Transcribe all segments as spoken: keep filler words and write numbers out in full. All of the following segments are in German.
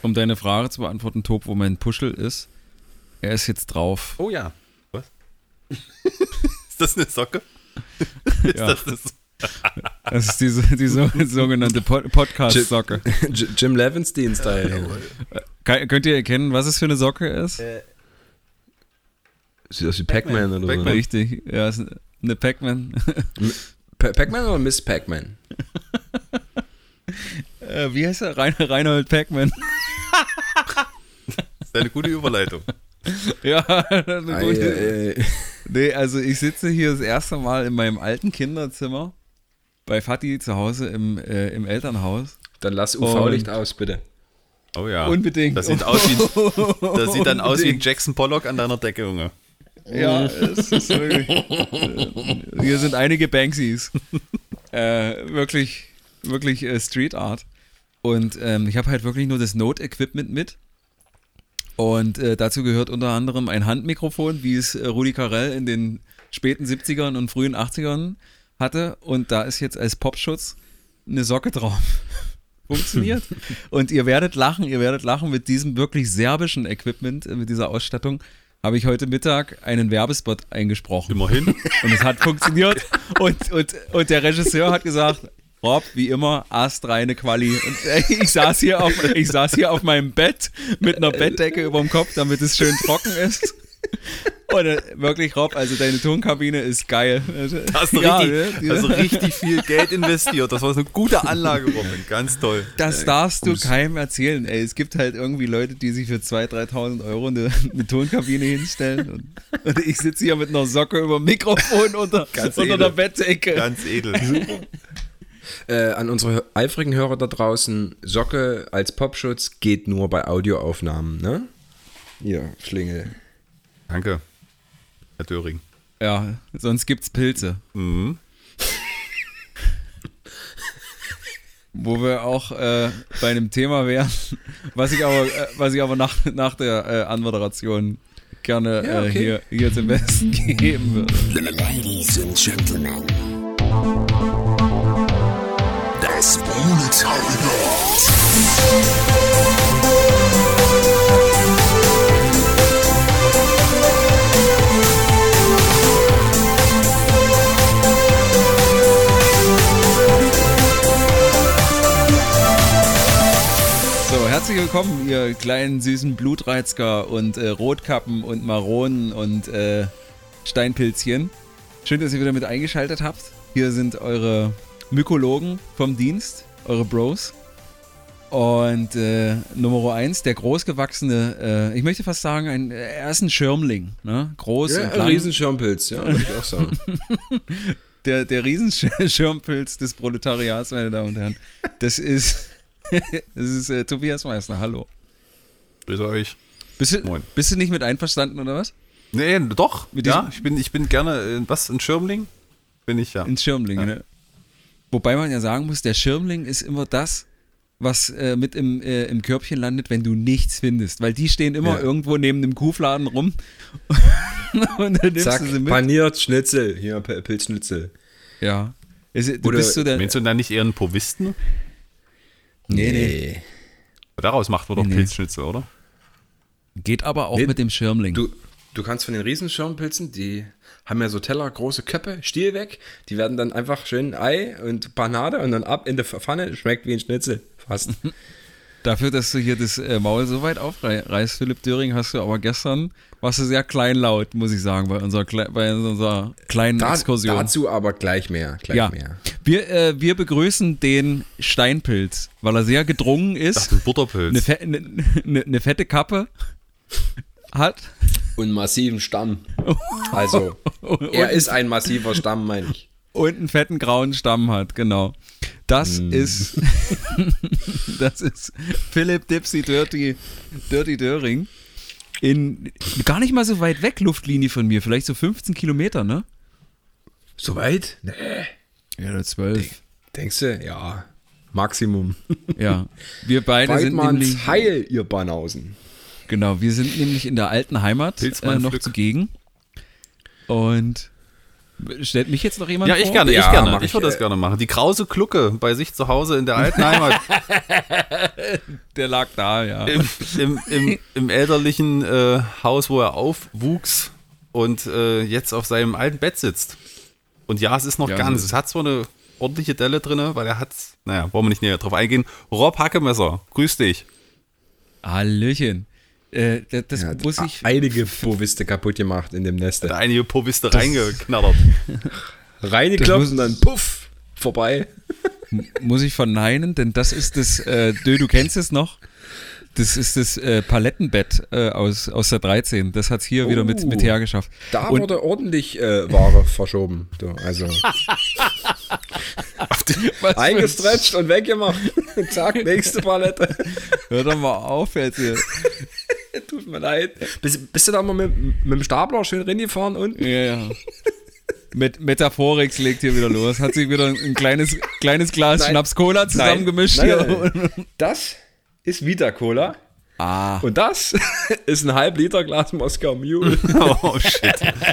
um deine Frage zu beantworten, Tob, wo mein Puschel ist, er ist jetzt drauf. Oh ja. Was? Ist das eine Socke? Ist Ja. das eine Socke? Das ist diese, die so, sogenannte Pod- Podcast-Socke. Jim Levinstein-Style. Kann, könnt ihr erkennen, was es für eine Socke ist? Äh, Sieht aus wie Pac-Man oder Pac-Man. so. Richtig, ja, ist eine Pac-Man. Pa- Pac-Man oder Miss Pac-Man? äh, wie heißt er? Rein, Reinhold Pac-Man. Das ist eine gute Überleitung. Ja, das ist eine Ei, gute. ei, ei. Nee, also ich sitze hier das erste Mal in meinem alten Kinderzimmer bei Vati zu Hause im, äh, im Elternhaus. Dann lass U V-Licht aus, bitte. Oh ja. Unbedingt. Das sieht, aus wie, das sieht dann aus wie ein Unbedingt. Jackson Pollock an deiner Decke, Junge. Ja, es ist wirklich. äh, Hier sind einige Banksys. Äh, wirklich, wirklich äh, Street Art. Und ähm, ich habe halt wirklich nur das Note-Equipment mit. Und äh, dazu gehört unter anderem ein Handmikrofon, wie es äh, Rudi Carrell in den späten siebzigern und frühen achtzigern hatte. Und da ist jetzt als Popschutz eine Socke drauf. Funktioniert. Und ihr werdet lachen, ihr werdet lachen mit diesem wirklich serbischen Equipment, äh, mit dieser Ausstattung. Habe ich heute Mittag einen Werbespot eingesprochen. Immerhin. Und es hat funktioniert. Und, und, und der Regisseur hat gesagt, Rob, wie immer, astreine Quali. Und äh, ich saß hier auf, ich saß hier auf meinem Bett mit einer Bettdecke über dem Kopf, damit es schön trocken ist. Und äh, wirklich, Rob, also deine Tonkabine ist geil. Da hast du Ja, richtig, ne? also richtig viel Geld investiert. Das war so eine gute Anlage, Robin. Ganz toll. Das darfst du keinem erzählen, ey. Es gibt halt irgendwie Leute, die sich für zweitausend, dreitausend Euro eine, eine Tonkabine hinstellen. Und, und ich sitze hier mit einer Socke über dem Mikrofon unter, Ganz unter edel. der Bettdecke. Ganz edel. Äh, an unsere eifrigen Hörer da draußen, Socke als Popschutz geht nur bei Audioaufnahmen, ne? Hier, Schlingel. Danke, Herr Döring. Ja, sonst gibt's Pilze. Mhm. Wo wir auch äh, bei einem Thema wären, was ich aber, äh, was ich aber nach, nach der äh, Anmoderation gerne Ja, äh, okay. hier, hier zum Besten geben würde. Ladies and Gentlemen. Das Proletariat. So, herzlich willkommen, ihr kleinen süßen Blutreizger und äh, Rotkappen und Maronen und äh, Steinpilzchen. Schön, dass ihr wieder mit eingeschaltet habt. Hier sind eure Mykologen vom Dienst, eure Bros. Und äh, Nummer eins, der großgewachsene, äh, ich möchte fast sagen, ein, er ist ein Schirmling, ne? Groß Ja, und ein lang. Riesenschirmpilz, ja, würde ich auch sagen. Der, der Riesenschirmpilz des Proletariats, meine Damen und Herren. Das ist, das ist äh, Tobias Meissner, hallo. Grüß euch. Bist du, Moin. bist du nicht mit einverstanden, oder was? Nee, doch. Mit ja, diesem- ich bin, ich bin gerne, äh, was, ein Schirmling? Bin ich ja. Ein Schirmling, Ja. ne? Wobei man ja sagen muss, der Schirmling ist immer das, was äh, mit im, äh, im Körbchen landet, wenn du nichts findest. Weil die stehen immer Ja. irgendwo neben dem Kuhfladen rum und dann nimmst Zack, du sie mit. paniert, Schnitzel, hier, P- Pilzschnitzel. Ja. Ist, du Oder- bist so der... Meinst du da nicht eher einen Povisten? Nee, nee. Daraus macht man doch Nee. Pilzschnitzel, oder? Geht aber auch Nee, mit dem Schirmling. Du, du kannst von den Riesenschirmpilzen, die haben ja so Teller, große Köpfe, Stiel weg, die werden dann einfach schön Ei und Panade und dann ab in die Pfanne, schmeckt wie ein Schnitzel, fast. Dafür, dass du hier das äh, Maul so weit aufreißt, Philipp Döring, hast du aber gestern, warst du sehr kleinlaut, muss ich sagen, bei unserer, Kle bei unserer kleinen Da, Exkursion. dazu aber gleich mehr, gleich ja, mehr. wir, äh, wir begrüßen den Steinpilz, weil er sehr gedrungen ist, Das ist ein Butterpilz. eine, fe eine, eine, eine fette Kappe hat. Und massiven Stamm. Also, er ist ein massiver Stamm, meine ich. Und einen fetten grauen Stamm hat, genau. Das Mm. ist das ist Philipp Dipsy Dirty, Dirty Döring. In gar nicht mal so weit weg, Luftlinie von mir, vielleicht so fünfzehn Kilometer, ne? Soweit? Nee. Ja, oder zwölf. Denkst du? Ja. Maximum. Ja. Wir beide sind nämlich, Weidmanns Heil, ihr Banausen. genau, wir sind nämlich in der alten Heimat äh, Pilzmann noch Pflück. zugegen. Und Stellt mich jetzt noch jemand Ja, vor? ich gerne, Ja, ich gerne. mach Ich ich, würde das äh, gerne machen. Die Krause Glucke bei sich zu Hause in der alten Heimat. Der lag da, ja. Im, im, im, im elterlichen äh, Haus, wo er aufwuchs und äh, jetzt auf seinem alten Bett sitzt. Und ja, es ist noch Ja, ganz. so- Es hat zwar eine ordentliche Delle drin, weil er hat, naja, wollen wir nicht näher drauf eingehen. Rob Hackemesser, grüß dich. Hallöchen. Äh, das das Er hat muss ich. einige Boviste kaputt gemacht in dem Neste. Da einige Poviste reingeknattert. Reine Das Klopfen muss- und dann puff, vorbei. Muss ich verneinen, denn das ist das, äh, Dö, du kennst es noch? Das ist das äh, Palettenbett äh, aus, aus der dreizehn. Das hat es hier wieder mit, Oh. mit hergeschafft. Da Und- wurde ordentlich äh, Ware verschoben. Du, also Was für ein eingestretcht und weggemacht. Zack, nächste Palette. Hör doch mal auf jetzt hier. Tut mir leid. Bist, bist du da mal mit, mit dem Stapler schön reingefahren unten? Ja, ja. Mit Metaphorix legt hier wieder los. Hat sich wieder ein kleines, kleines Glas Nein. Schnaps-Cola zusammengemischt Nein, hier. nein, nein. Das ist Vita Cola. Ah, Und das ist ein halb Liter Glas Moskau Mule. Oh shit.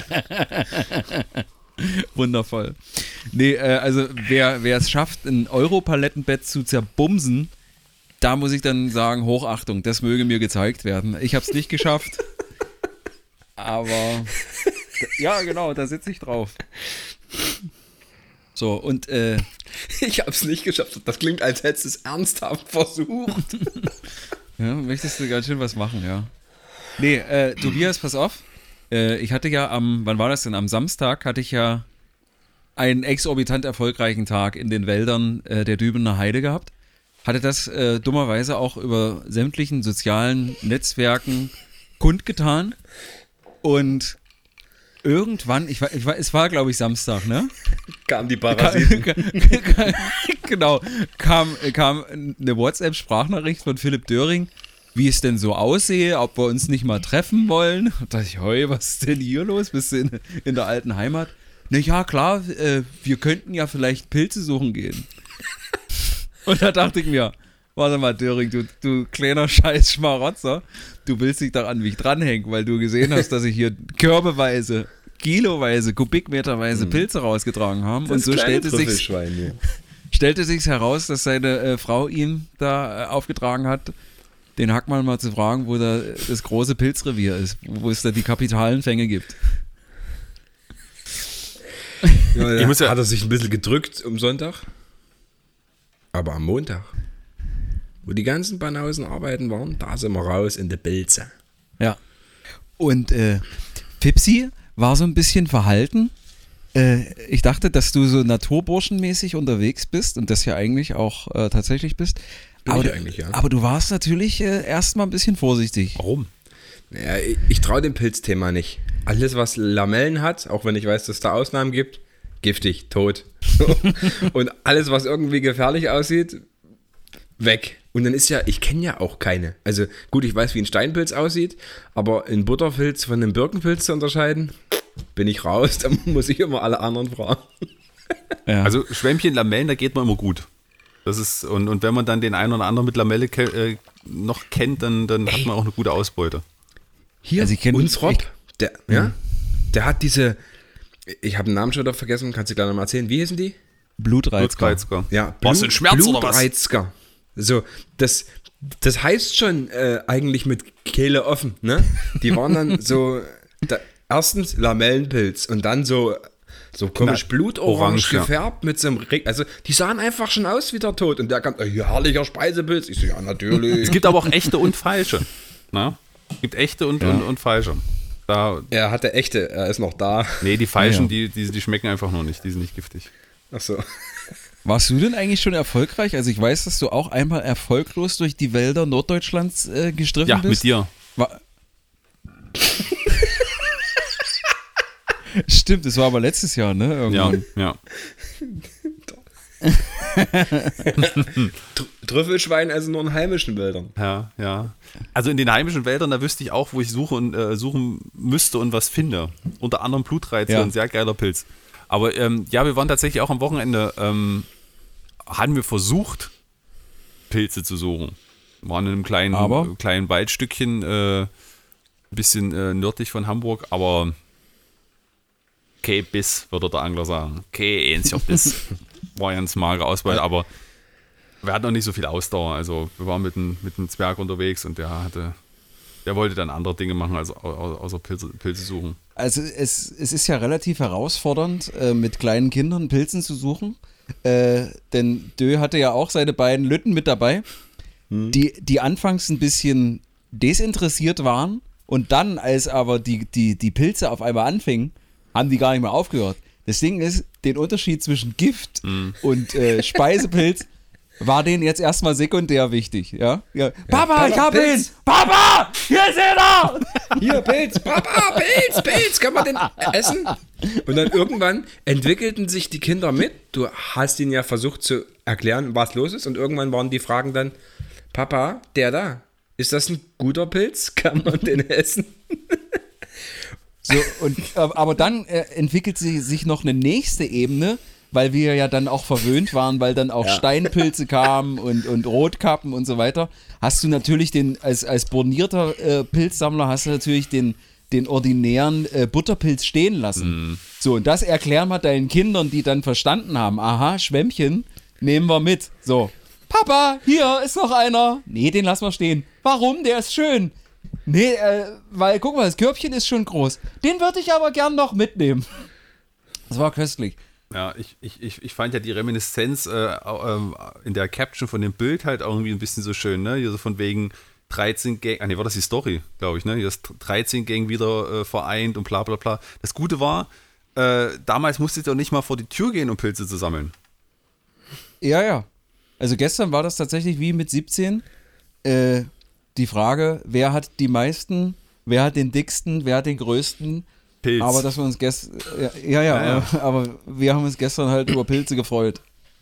wundervoll. Nee, äh, also wer, wer es schafft, ein Euro-Palettenbett zu zerbumsen, da muss ich dann sagen, Hochachtung, das möge mir gezeigt werden. Ich habe es nicht geschafft, aber ja, genau, da sitze ich drauf. So, und äh, Ich hab's nicht geschafft. Das klingt, als hättest du es ernsthaft versucht. ja, möchtest du ganz schön was machen, ja. Nee, äh, Tobias, pass auf. Äh, ich hatte ja am, wann war das denn? Am Samstag hatte ich ja einen exorbitant erfolgreichen Tag in den Wäldern äh, der Dübener Heide gehabt. Hatte das äh, dummerweise auch über sämtlichen sozialen Netzwerken kundgetan. Und irgendwann, ich war, ich war, es war glaube ich Samstag, ne? Kam die Parasiten. Genau, kam, kam eine WhatsApp-Sprachnachricht von Philipp Döring, wie es denn so aussehe, ob wir uns nicht mal treffen wollen. Da dachte ich, heu, was ist denn hier los? Bist du in, in der alten Heimat? Na ja, klar, äh, wir könnten ja vielleicht Pilze suchen gehen. Und da dachte ich mir, warte mal, Döring, du, du kleiner Scheiß Schmarotzer, du willst dich daran mich dranhängen, weil du gesehen hast, dass ich hier körbeweise, kiloweise, kubikmeterweise Pilze rausgetragen habe. Und so stellte sich Trüffelschwein hier. stellte sich heraus, dass seine äh, Frau ihm da äh, aufgetragen hat, den Hackmann mal zu fragen, wo da das große Pilzrevier ist, wo es da die kapitalen Fänge gibt. Ja, ja. Ich muss ja- Hat er sich ein bisschen gedrückt um Sonntag? Aber am Montag, wo die ganzen Banausen arbeiten waren, da sind wir raus in die Pilze. Ja. Und äh, Pipsi war so ein bisschen verhalten. Äh, ich dachte, dass du so naturburschenmäßig unterwegs bist und das ja eigentlich auch äh, tatsächlich bist. Bin aber, ich du- eigentlich, ja. aber du warst natürlich äh, erstmal ein bisschen vorsichtig. Warum? Naja, ich, ich traue dem Pilzthema nicht. Alles, was Lamellen hat, auch wenn ich weiß, dass es da Ausnahmen gibt, giftig, tot. Und alles, was irgendwie gefährlich aussieht, weg. Und dann ist ja, ich kenne ja auch keine. Also gut, ich weiß, wie ein Steinpilz aussieht, aber ein Butterpilz von einem Birkenpilz zu unterscheiden, bin ich raus. Da muss ich immer alle anderen fragen. Ja. Also Schwämmchen, Lamellen, da geht man immer gut. Das ist, und, und wenn man dann den einen oder anderen mit Lamelle ke äh, noch kennt, dann, dann hat man auch eine gute Ausbeute. Hier, Also ich kenn- uns Rob, ich- der, ja, der hat diese, ich habe den Namen schon wieder vergessen, kannst du gleich nochmal erzählen, wie hießen die? Blutreizker. Blutreizker. Ja, Was, ein Schmerz oder was? Blutreizker. So, das, das heißt schon äh, eigentlich mit Kehle offen, ne? Die waren dann so, da, erstens Lamellenpilz und dann so, so komisch blutorange orange, ja. gefärbt mit so einem, Re also die sahen einfach schon aus wie der Tod und der kam, äh, ja, herrlicher Speisepilz. Ich so, ja, natürlich. Es gibt aber auch echte und falsche. Na? Es gibt echte und, und, und falsche. Da, Er hatte echte, er ist noch da. nee, die falschen, Ja, Die, die, die schmecken einfach noch nicht. Die sind nicht giftig. Achso. Warst du denn eigentlich schon erfolgreich? Also ich weiß, dass du auch einmal erfolglos durch die Wälder Norddeutschlands äh, gestriffen Ja, bist. mit dir. War Stimmt, das war aber letztes Jahr, ne? Ja, Irgendwann. ja. Tr- Trüffelschwein also nur in heimischen Wäldern. Ja, ja. Also in den heimischen Wäldern, da wüsste ich auch, wo ich suche und, äh, suchen müsste und was finde. Unter anderem Blutreize, Ja. ein sehr geiler Pilz. Aber ähm, ja, wir waren tatsächlich auch am Wochenende, ähm, haben wir versucht, Pilze zu suchen. Waren in einem kleinen, Aber? äh, kleinen Waldstückchen, äh, ein bisschen äh, nördlich von Hamburg, aber kein Biss, würde der Angler sagen. Kein einziger Biss. War ja eine magere Ausbeute, aber wir hatten noch nicht so viel Ausdauer. Also wir waren mit einem mit einem Zwerg unterwegs und der hatte, der wollte dann andere Dinge machen, als au- au- außer Pilze, Pilze suchen. Also es, es ist ja relativ herausfordernd, äh, mit kleinen Kindern Pilzen zu suchen. Äh, denn Dö hatte ja auch seine beiden Lütten mit dabei, hm. die, die anfangs ein bisschen desinteressiert waren und dann, als aber die, die, die Pilze auf einmal anfingen, haben die gar nicht mehr aufgehört. Das Ding ist, den Unterschied zwischen Gift hm. und äh, Speisepilz war denen jetzt erstmal sekundär wichtig, ja? ja. Papa, ja, ich hab ihn! Papa! Hier ist er! Hier, Pilz! Papa, Pilz, Pilz! Kann man den essen? Und dann irgendwann entwickelten sich die Kinder mit. Du hast ihnen ja versucht zu erklären, was los ist. Und irgendwann waren die Fragen dann, Papa, der da, ist das ein guter Pilz? Kann man den essen? So, und, aber dann äh, entwickelt sie sich noch eine nächste Ebene, weil wir ja dann auch verwöhnt waren, weil dann auch ja. Steinpilze kamen und, und Rotkappen und so weiter. Hast du natürlich den, als, als bornierter äh, Pilzsammler, hast du natürlich den, den ordinären äh, Butterpilz stehen lassen. Mm. So, und das erklären wir deinen Kindern, die dann verstanden haben, aha, Schwämmchen, nehmen wir mit. So, Papa, hier ist noch einer. Nee, den lassen wir stehen. Warum? Der ist schön. Nee, äh, weil, guck mal, das Körbchen ist schon groß. Den würde ich aber gern noch mitnehmen. Das war köstlich. Ja, ich, ich, ich, ich fand ja die Reminiszenz äh, äh, in der Caption von dem Bild halt irgendwie ein bisschen so schön, ne? Hier so von wegen dreizehn Gang, ah ne, war das die Story, glaube ich, ne? Hier ist dreizehn Gang wieder äh, vereint und bla bla bla. Das Gute war, äh, damals musste ich doch nicht mal vor die Tür gehen, um Pilze zu sammeln. Ja, ja. Also gestern war das tatsächlich wie mit siebzehn. Äh, die Frage, wer hat die meisten, wer hat den dicksten, wer hat den größten? Pilz. Aber dass wir uns gestern, ja, ja, ja, ja, aber wir haben uns gestern halt über Pilze gefreut.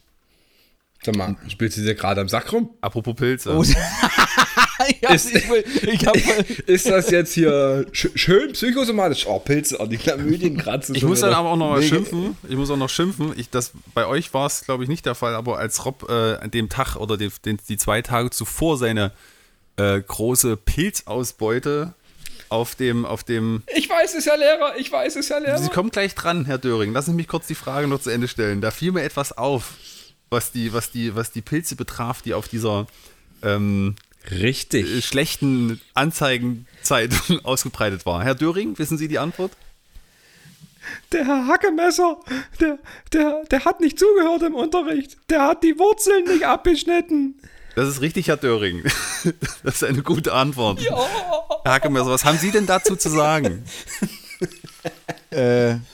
Sag mal, spielst du dir gerade am Sack rum? Apropos Pilze. Oh, ja, ist, ich will, ich hab, ist das jetzt hier sch- schön psychosomatisch? Oh, Pilze, oh, die Chlamydien kratzen. Ich muss dann aber auch noch mal schimpfen. Ich muss auch noch schimpfen. Ich, das, bei euch war es, glaube ich, nicht der Fall, aber als Rob äh, an dem Tag oder den, den, die zwei Tage zuvor seine äh, große Pilzausbeute auf dem, auf dem... Ich weiß es, Herr Lehrer, ich weiß es, Herr Lehrer. Sie kommen gleich dran, Herr Döring. Lassen Sie mich kurz die Frage noch zu Ende stellen. Da fiel mir etwas auf, was die, was die, was die Pilze betraf, die auf dieser ähm, Richtig. schlechten Anzeigenzeitung ausgebreitet war. Herr Döring, wissen Sie die Antwort? Der Herr Hackemesser, der, der, der hat nicht zugehört im Unterricht. Der hat die Wurzeln nicht abgeschnitten. Das ist richtig, Herr Döring. Das ist eine gute Antwort. Ja. Herr Hackemesser, was haben Sie denn dazu zu sagen? Äh.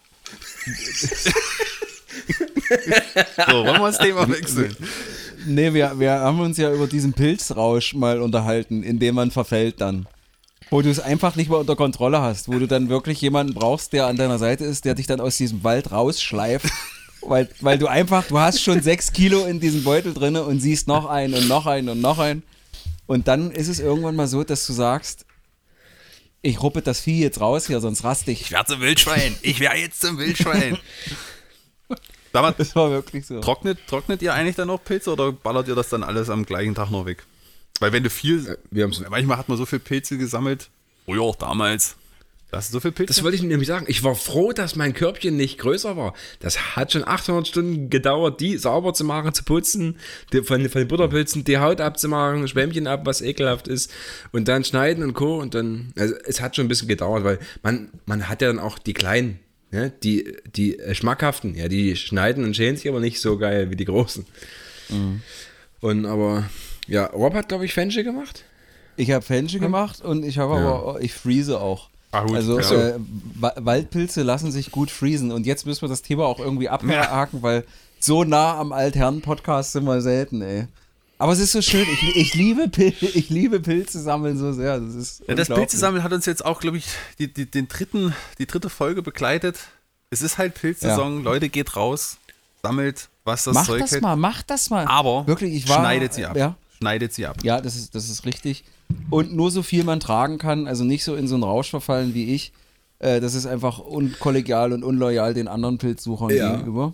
So, wollen wir das Thema wechseln? Nee, wir, wir haben uns ja über diesen Pilzrausch mal unterhalten, in dem man verfällt dann. Wo du es einfach nicht mehr unter Kontrolle hast, wo du dann wirklich jemanden brauchst, der an deiner Seite ist, der dich dann aus diesem Wald rausschleift. Weil, weil du einfach, du hast schon sechs Kilo in diesem Beutel drin und siehst noch einen und noch einen und noch einen. Und dann ist es irgendwann mal so, dass du sagst, ich ruppe das Vieh jetzt raus hier, sonst raste ich. Ich werde zum Wildschwein. Ich werde jetzt zum Wildschwein. Mal, das war wirklich so. Trocknet, trocknet ihr eigentlich dann noch Pilze oder ballert ihr das dann alles am gleichen Tag noch weg? Weil wenn du viel, äh, wir manchmal hat man so viel Pilze gesammelt, oh ja, auch damals. Da hast du so viel Pilze? Das wollte ich nämlich sagen. Ich war froh, dass mein Körbchen nicht größer war. Das hat schon achthundert Stunden gedauert, die sauber zu machen, zu putzen, die, von, von den Butterpilzen die Haut abzumachen, Schwämmchen ab, was ekelhaft ist und dann schneiden und Co. Und dann, also es hat schon ein bisschen gedauert, weil man, man hat ja dann auch die kleinen, ja, die, die äh, schmackhaften, ja, die schneiden und schälen sich aber nicht so geil wie die großen. Mhm. Und aber, ja, Rob hat, glaube ich, Fenchel gemacht. Ich habe Fenchel gemacht und ich habe Ja. aber, ich freeze auch. Ah, gut, Also ja. äh, Wa- Waldpilze lassen sich gut freezen und jetzt müssen wir das Thema auch irgendwie abhaken, weil so nah am Altherren-Podcast sind wir selten, ey. Aber es ist so schön, ich, ich, liebe, Pil- ich liebe Pilze sammeln so sehr. Das, ist Ja, das unglaublich. Pilzesammeln hat uns jetzt auch, glaube ich, die, die, den dritten, die dritte Folge begleitet. Es ist halt Pilzsaison, Ja. Leute, geht raus, sammelt, was das Mach Zeug das hält. mal, mach das mal. Aber Wirklich, ich war, schneidet sie ab. Ja, Schneidet sie ab. ja das, ist, das ist richtig. Und nur so viel man tragen kann, also nicht so in so einen Rausch verfallen wie ich. Äh, das ist einfach unkollegial und unloyal den anderen Pilzsuchern Ja. gegenüber.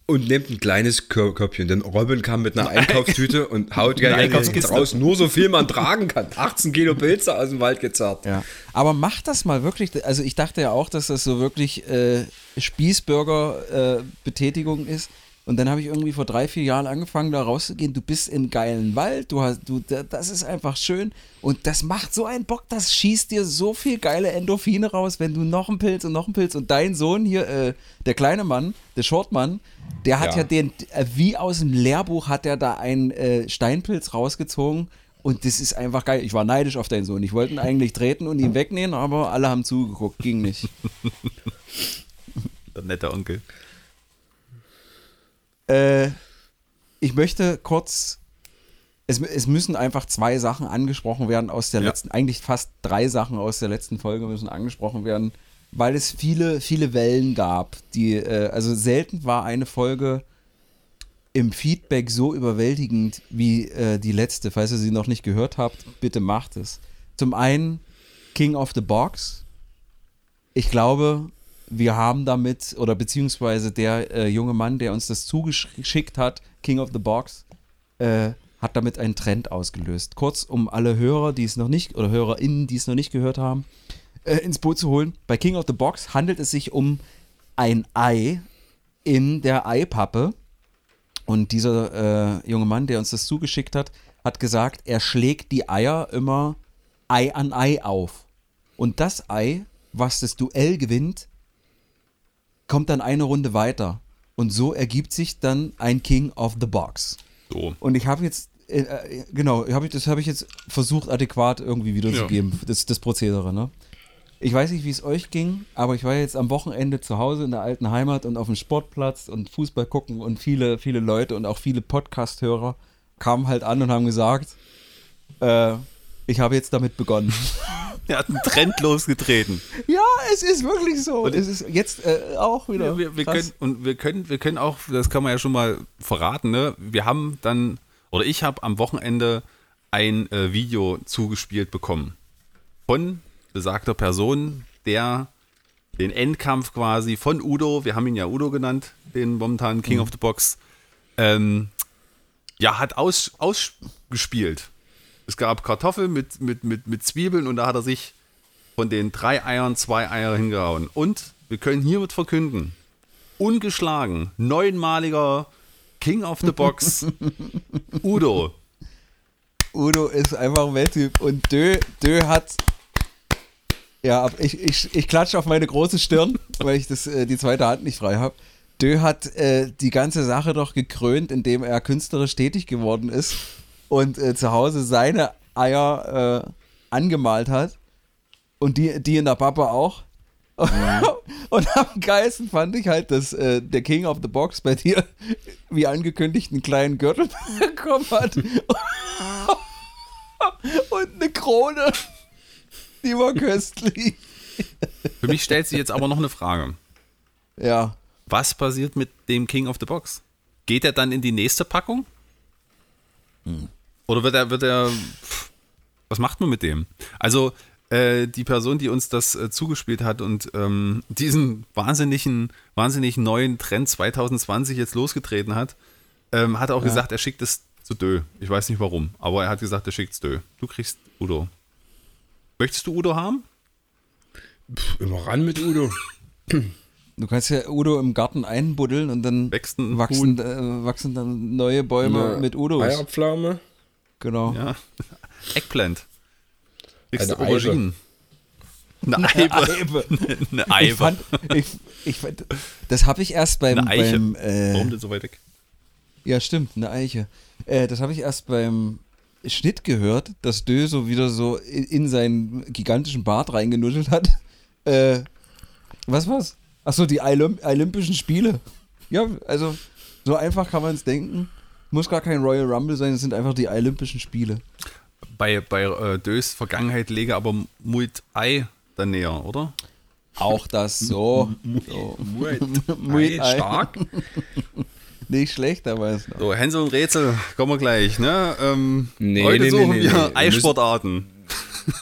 und nehmt ein kleines Kör- Körbchen. Denn Robin kam mit einer Einkaufstüte und haut ja raus, nur so viel man tragen kann. achtzehn Kilo Pilze aus dem Wald gezerrt. Ja. Aber macht das mal wirklich, also ich dachte ja auch, dass das so wirklich äh, Spießbürger-Betätigung äh, ist. Und dann habe ich irgendwie vor drei, vier Jahren angefangen, da rauszugehen. Du bist im geilen Wald, du hast, du, das ist einfach schön. Und das macht so einen Bock, das schießt dir so viel geile Endorphine raus, wenn du noch einen Pilz und noch einen Pilz. Und dein Sohn hier, äh, der kleine Mann, der Shortmann, der hat ja, ja den, äh, wie aus dem Lehrbuch hat er da einen äh, Steinpilz rausgezogen. Und das ist einfach geil. Ich war neidisch auf deinen Sohn. Ich wollte ihn eigentlich treten und ihn wegnehmen, aber alle haben zugeguckt. Ging nicht. Der nette Onkel. Äh, ich möchte kurz, es, es müssen einfach zwei Sachen angesprochen werden aus der ja. letzten, eigentlich fast drei Sachen aus der letzten Folge müssen angesprochen werden, weil es viele, viele Wellen gab, die, äh, also selten war eine Folge im Feedback so überwältigend wie äh, die letzte. Falls ihr sie noch nicht gehört habt, bitte macht es. Zum einen King of the Box. Ich glaube, wir haben damit, oder beziehungsweise der äh, junge Mann, der uns das zugeschickt hat, King of the Box, äh, hat damit einen Trend ausgelöst. Kurz, um alle Hörer, die es noch nicht, oder HörerInnen, die es noch nicht gehört haben, äh, ins Boot zu holen. Bei King of the Box handelt es sich um ein Ei in der Eipappe. Und dieser äh, junge Mann, der uns das zugeschickt hat, hat gesagt, er schlägt die Eier immer Ei an Ei auf. Und das Ei, was das Duell gewinnt, kommt dann eine Runde weiter. Und so ergibt sich dann ein King of the Box. So. Und ich habe jetzt, äh, genau, hab ich, das habe ich jetzt versucht, adäquat irgendwie wiederzugeben, ja. das, das Prozedere, ne? Ich weiß nicht, wie es euch ging, aber ich war jetzt am Wochenende zu Hause in der alten Heimat und auf dem Sportplatz und Fußball gucken und viele, viele Leute und auch viele Podcast-Hörer kamen halt an und haben gesagt, äh, ich habe jetzt damit begonnen. Er hat einen Trend losgetreten. Ja, es ist wirklich so. Und es ist jetzt äh, auch wieder. Wir, wir können, und wir können, wir können auch, das kann man ja schon mal verraten, ne? Wir haben dann, oder ich habe am Wochenende ein äh, Video zugespielt bekommen von besagter Person, der den Endkampf quasi von Udo, wir haben ihn ja Udo genannt, den momentanen King mhm. of the Box, ähm, ja, hat aus, ausgespielt. Es gab Kartoffeln mit, mit, mit, mit Zwiebeln und da hat er sich von den drei Eiern zwei Eier hingehauen. Und wir können hiermit verkünden, ungeschlagen, neunmaliger King of the Box, Udo. Udo ist einfach ein Welttyp und Dö, Dö hat, ja, ich, ich, ich klatsche auf meine große Stirn, weil ich das, äh, die zweite Hand nicht frei habe. Dö hat äh, die ganze Sache doch gekrönt, indem er künstlerisch tätig geworden ist und äh, zu Hause seine Eier äh, angemalt hat und die, die in der Pappe auch. Mhm. Und am geilsten fand ich halt, dass äh, der King of the Box bei dir, wie angekündigt, einen kleinen Gürtel bekommen hat und eine Krone. Die war köstlich. Für mich stellt sich jetzt aber noch eine Frage. Ja. Was passiert mit dem King of the Box? Geht er dann in die nächste Packung? Hm. Oder wird er, wird er, was macht man mit dem? Also, äh, die Person, die uns das äh, zugespielt hat und ähm, diesen wahnsinnigen, wahnsinnig neuen Trend zwanzig zwanzig jetzt losgetreten hat, ähm, hat auch ja. gesagt, er schickt es zu Dö. Ich weiß nicht warum, aber er hat gesagt, er schickt es Dö. Du kriegst Udo. Möchtest du Udo haben? Pff, immer ran mit Udo. Du kannst ja Udo im Garten einbuddeln und dann wachsen, wachsen, äh, wachsen dann neue Bäume Eine mit Udos. Eierpflaume. Genau. Ja. Eggplant. Eine Auberginen. Eine Eibe. Eine Eibe. Ich fand, ich, ich fand, das habe ich erst beim... Eine Eiche. Beim, äh, Warum denn so weit weg? Ja, stimmt, eine Eiche. Äh, das habe ich erst beim Schnitt gehört, dass Dö so wieder so in, in seinen gigantischen Bart reingenuschelt hat. Äh, was war's? Achso, die Olymp- Olympischen Spiele. Ja, also so einfach kann man es denken. Muss gar kein Royal Rumble sein, es sind einfach die Olympischen Spiele. Bei, bei äh, Dös Vergangenheit lege aber Muit Ei dann näher, oder? Auch das so. so. Muit Ei. Stark. Nicht schlecht, aber es noch. So, Hänsel und Rätsel, kommen wir gleich, ne? Ähm, nee, heute nee, suchen nee, wir nee. Eisportarten.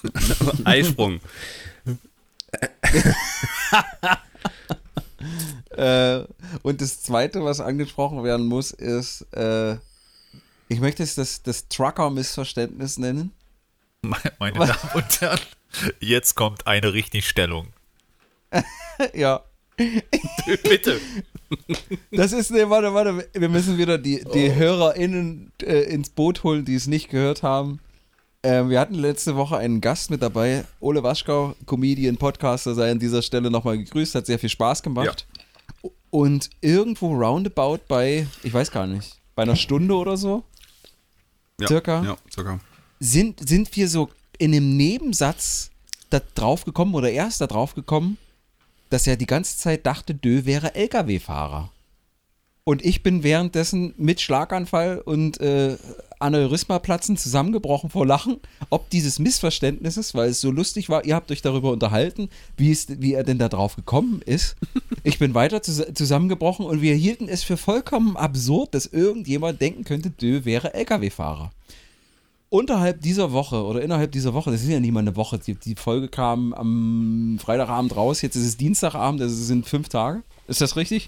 Eisprung. Äh, und das Zweite, was angesprochen werden muss, ist, äh, ich möchte es das, das Trucker-Missverständnis nennen. Meine Damen und Herren, jetzt kommt eine Richtigstellung. Ja. Bitte. Das ist, ne, warte, warte, wir müssen wieder die, die oh. HörerInnen äh, ins Boot holen, die es nicht gehört haben. Äh, wir hatten letzte Woche einen Gast mit dabei, Ole Waschkau, Comedian, Podcaster, sei an dieser Stelle nochmal gegrüßt, hat sehr viel Spaß gemacht. Ja. Und irgendwo roundabout bei, ich weiß gar nicht, bei einer Stunde oder so, ja, circa, ja, circa. Sind, sind wir so in einem Nebensatz da drauf gekommen oder erst da drauf gekommen, dass er die ganze Zeit dachte, Dö wäre L K W-Fahrer. Und ich bin währenddessen mit Schlaganfall und äh, Aneurysma platzen zusammengebrochen vor Lachen, ob dieses Missverständnisses, weil es so lustig war, ihr habt euch darüber unterhalten, wie, es, wie er denn da drauf gekommen ist. Ich bin weiter zus- zusammengebrochen und wir hielten es für vollkommen absurd, dass irgendjemand denken könnte, Dö wäre L K W-Fahrer. Unterhalb dieser Woche oder innerhalb dieser Woche, das ist ja nicht mal eine Woche, die, die Folge kam am Freitagabend raus, jetzt ist es Dienstagabend, das sind fünf Tage. Ist das richtig?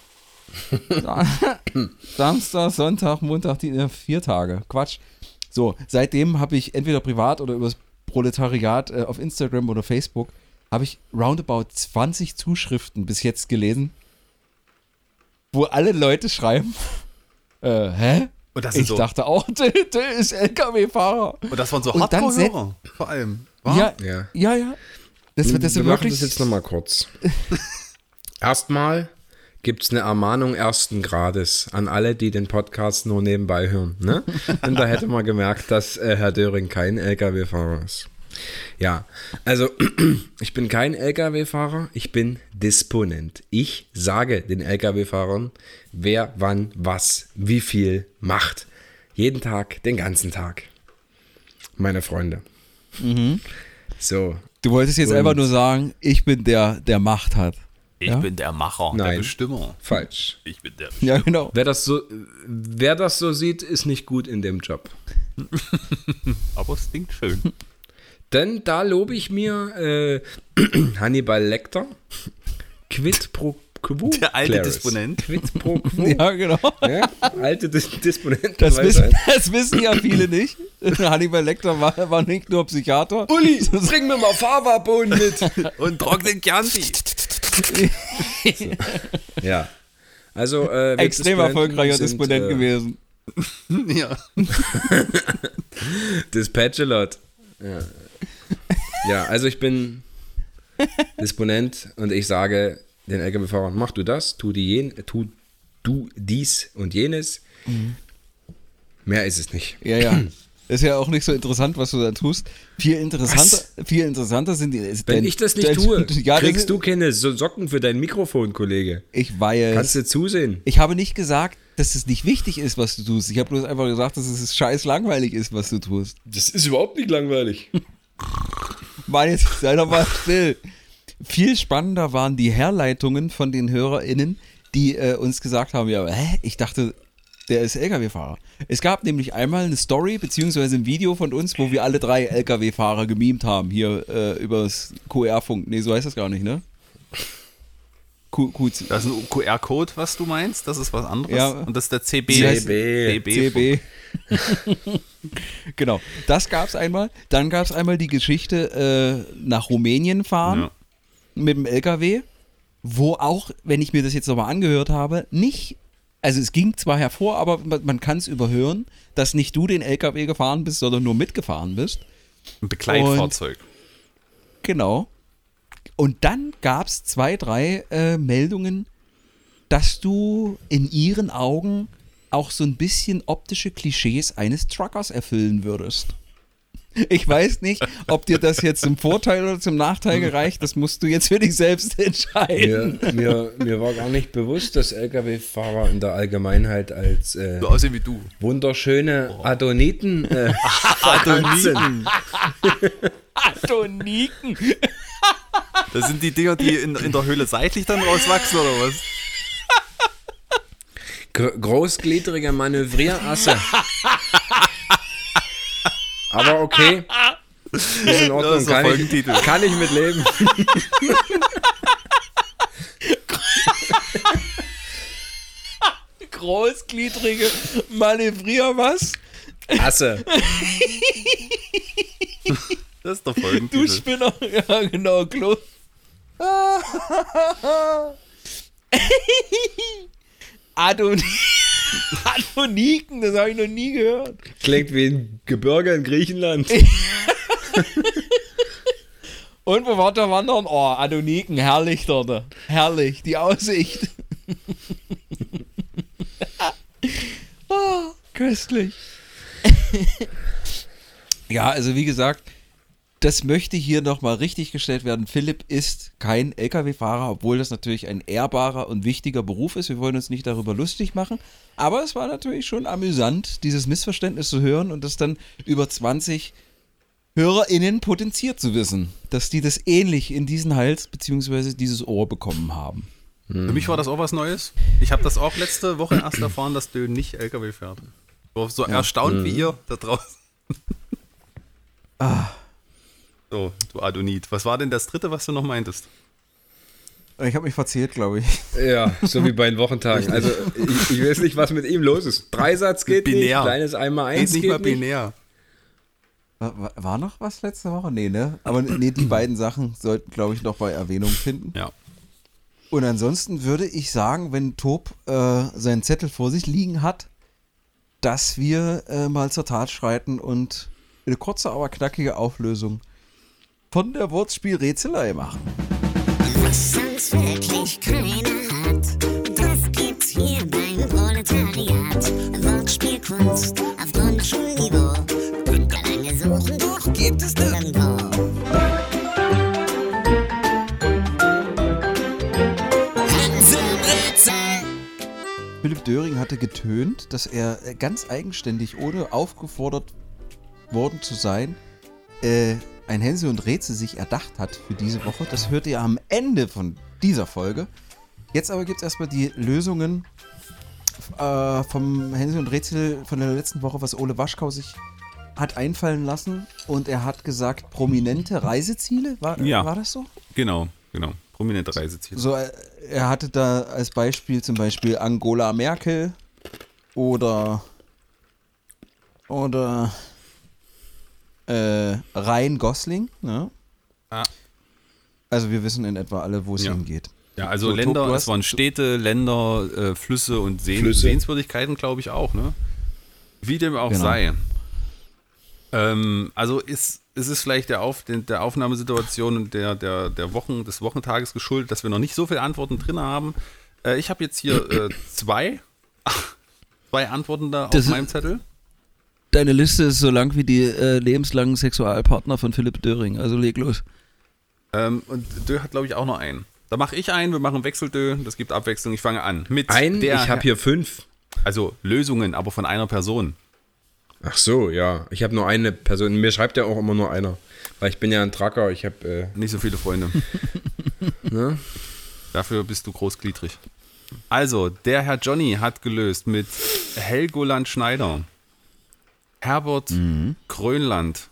Samstag, Sonntag, Montag, die, äh, vier Tage. Quatsch. So, seitdem habe ich entweder privat oder übers Proletariat äh, auf Instagram oder Facebook, habe ich roundabout zwanzig Zuschriften bis jetzt gelesen, wo alle Leute schreiben, äh, hä? Und das ich so, dachte auch, der, der ist L K W-Fahrer. Und das waren so Hardcore-Hörer, vor allem. Ja, ja, ja, ja. Das wird das Wir wirklich. machen das jetzt nochmal kurz. Erstmal gibt es eine Ermahnung ersten Grades an alle, die den Podcast nur nebenbei hören. Ne? Und da hätte man gemerkt, dass äh, Herr Döring kein L K W-Fahrer ist. Ja, also ich bin kein L K W-Fahrer, ich bin Disponent. Ich sage den L K W-Fahrern, wer, wann, was, wie viel macht. Jeden Tag, den ganzen Tag. Meine Freunde. Mhm. So. Du wolltest jetzt einfach nur sagen, ich bin der, der Macht hat. Ich ja? bin der Macher. Nein, der Bestimmer. Falsch. Ich bin der Bestimmer. Ja, genau. Wer das so, wer das so sieht, ist nicht gut in dem Job. Aber es klingt schön. Denn da lobe ich mir äh, Hannibal Lecter, quid pro quo. Der alte Claris. Disponent. Quid pro quo. Ja, genau. Ja, alte Dis- Disponent. Das wissen, das wissen ja viele nicht. Hannibal Lecter war, war nicht nur Psychiater. Uli, bring mir mal Fava-Bohnen mit. Und trocknen Chianti. Ja. Also, äh, extrem erfolgreicher sind, Disponent äh, gewesen. Ja. Dispatchelot. Ja. Ja, also ich bin Disponent und ich sage den L K W-Fahrern, mach du das, tu, die jen, tu du dies und jenes. Mhm. Mehr ist es nicht. Ja, ja. Ist ja auch nicht so interessant, was du da tust. Viel interessanter, viel interessanter sind die. Wenn denn, ich das nicht denn, tue, ja, kriegst das, du keine so Socken für dein Mikrofon, Kollege. Ich weiß. Kannst du zusehen. Ich habe nicht gesagt, dass es nicht wichtig ist, was du tust. Ich habe bloß einfach gesagt, dass es scheiß langweilig ist, was du tust. Das ist überhaupt nicht langweilig. Mann, jetzt sei doch mal still. Viel spannender waren die Herleitungen von den HörerInnen, die äh, uns gesagt haben, ja, hä, ich dachte, der ist L K W-Fahrer. Es gab nämlich einmal eine Story, beziehungsweise ein Video von uns, wo wir alle drei L K W-Fahrer gemimt haben, hier äh, übers Q R-Funk. Nee, so heißt das gar nicht, ne? Q- Q- Das ist ein Q R-Code, was du meinst, das ist was anderes. Ja. Und das ist der C B. C B. C B. Genau, das gab es einmal. Dann gab es einmal die Geschichte äh, nach Rumänien fahren Ja. mit dem L K W, wo auch, wenn ich mir das jetzt nochmal angehört habe, nicht, also es ging zwar hervor, aber man, man kann es überhören, dass nicht du den L K W gefahren bist, sondern nur mitgefahren bist. Ein Begleitfahrzeug. Genau. Und dann gab es zwei, drei äh, Meldungen, dass du in ihren Augen auch so ein bisschen optische Klischees eines Truckers erfüllen würdest. Ich weiß nicht, ob dir das jetzt zum Vorteil oder zum Nachteil gereicht, das musst du jetzt für dich selbst entscheiden. Mir, mir, mir war gar nicht bewusst, dass L K W-Fahrer in der Allgemeinheit als äh, So aussehen wie du. wunderschöne Adoniten äh, Adoniten. Adoniken. Das sind die Dinger, die in, in der Höhle seitlich dann rauswachsen, oder was? Gr- großgliedrige Manövrierasse. Aber okay. Ist in Ordnung. Das ist der Kann ich, Folgentitel. kann ich mit leben. Großgliedrige Manövrier was? Hasse. Das ist der Du Folgentitel. Spinner. Ja, genau, Klo. Adon Adoniken, das habe ich noch nie gehört. Klingt wie ein Gebirge in Griechenland. Und wo war der wandern? Oh, Adoniken, herrlich dort. Herrlich, die Aussicht. Oh, köstlich. Ja, also wie gesagt, das möchte hier nochmal richtig gestellt werden. Philipp ist kein L K W-Fahrer, obwohl das natürlich ein ehrbarer und wichtiger Beruf ist. Wir wollen uns nicht darüber lustig machen. Aber es war natürlich schon amüsant, dieses Missverständnis zu hören und das dann über zwanzig HörerInnen potenziert zu wissen, dass die das ähnlich in diesen Hals bzw. dieses Ohr bekommen haben. Für mich war das auch was Neues. Ich habe das auch letzte Woche erst erfahren, dass Dö nicht L K W fährt. Ich war so erstaunt wie ihr da draußen. Ah. So, du Adonit. Was war denn das dritte, was du noch meintest? Ich habe mich verzählt, glaube ich. Ja, so wie bei den Wochentagen. Also ich, ich weiß nicht, was mit ihm los ist. Dreisatz geht Binär. nicht, kleines einmal eins nicht geht mal nicht. binär. War, war noch was letzte Woche? Nee, ne? Aber nee, die beiden Sachen sollten, glaube ich, noch bei Erwähnung finden. Ja. Und ansonsten würde ich sagen, wenn Tob äh, seinen Zettel vor sich liegen hat, dass wir äh, mal zur Tat schreiten und eine kurze, aber knackige Auflösung von der Wortspielrätselei machen. Was sonst wirklich keiner hat, das gibt's hier beim Proletariat. Wortspielkunst auf Grundschulniveau. Könnt ihr lange suchen, doch gibt es nirgendwo. Philipp Döring hatte getönt, dass er äh, ganz eigenständig, ohne aufgefordert worden zu sein, äh, ein Hänsel und Rätsel sich erdacht hat für diese Woche. Das hört ihr am Ende von dieser Folge. Jetzt aber gibt es erstmal die Lösungen äh, vom Hänsel und Rätsel von der letzten Woche, was Ole Waschkau sich hat einfallen lassen. Und er hat gesagt, prominente Reiseziele. War, Ja. war das so? Genau, genau. Prominente Reiseziele. So, äh, er hatte da als Beispiel zum Beispiel Angela Merkel oder oder äh, Ryan Gosling, ne? Ah. Also wir wissen in etwa alle, wo es Ja. hingeht. Ja, also So, Tob, Länder, du es hast- waren Städte, Länder, äh, Flüsse und Sehn Flüsse. Sehenswürdigkeiten, glaube ich auch, ne? Wie dem auch Genau. sei. Ähm, also ist, ist es vielleicht der, Auf, der, der Aufnahmesituation und der, der, der Wochen, des Wochentages geschuldet, dass wir noch nicht so viele Antworten drin haben. Äh, ich habe jetzt hier äh, zwei, zwei Antworten da Das auf ist- meinem Zettel. Deine Liste ist so lang wie die äh, lebenslangen Sexualpartner von Philipp Döring, also leg los. Ähm, und Dö hat, glaube ich, auch noch einen. Da mache ich einen, wir machen Wechseldö, das gibt Abwechslung. Ich fange an mit Ein, der, ich habe hier fünf. also Lösungen, aber von einer Person. Ach so, ja. Ich habe nur eine Person. Mir schreibt ja auch immer nur einer. Weil ich bin ja ein Tracker. Ich habe, äh, Nicht so viele Freunde. ne? Dafür bist du großgliedrig. Also, der Herr Johnny hat gelöst mit Helgoland Schneider, Herbert Grönland,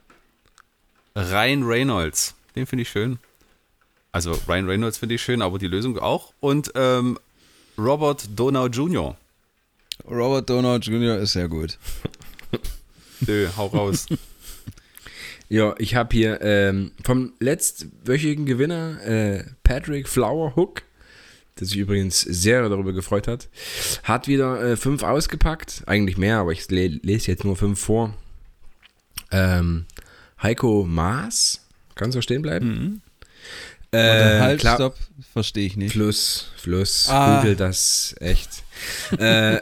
Ryan Reynolds. Den finde ich schön. Also, Ryan Reynolds finde ich schön, aber die Lösung auch. Und ähm, Robert Donau Junior Robert Downey Junior ist sehr gut. Nö, hau raus. Ja, ich habe hier ähm, vom letztwöchigen Gewinner äh, Patrick Flowerhook, der sich übrigens sehr darüber gefreut hat, hat wieder äh, fünf ausgepackt. Eigentlich mehr, aber ich le lese jetzt nur fünf vor. Ähm, Heiko Maas, kannst du stehen bleiben? Mhm. Äh, halt, klar, stopp, verstehe ich nicht. Fluss, Fluss, Ah. Google das echt. äh,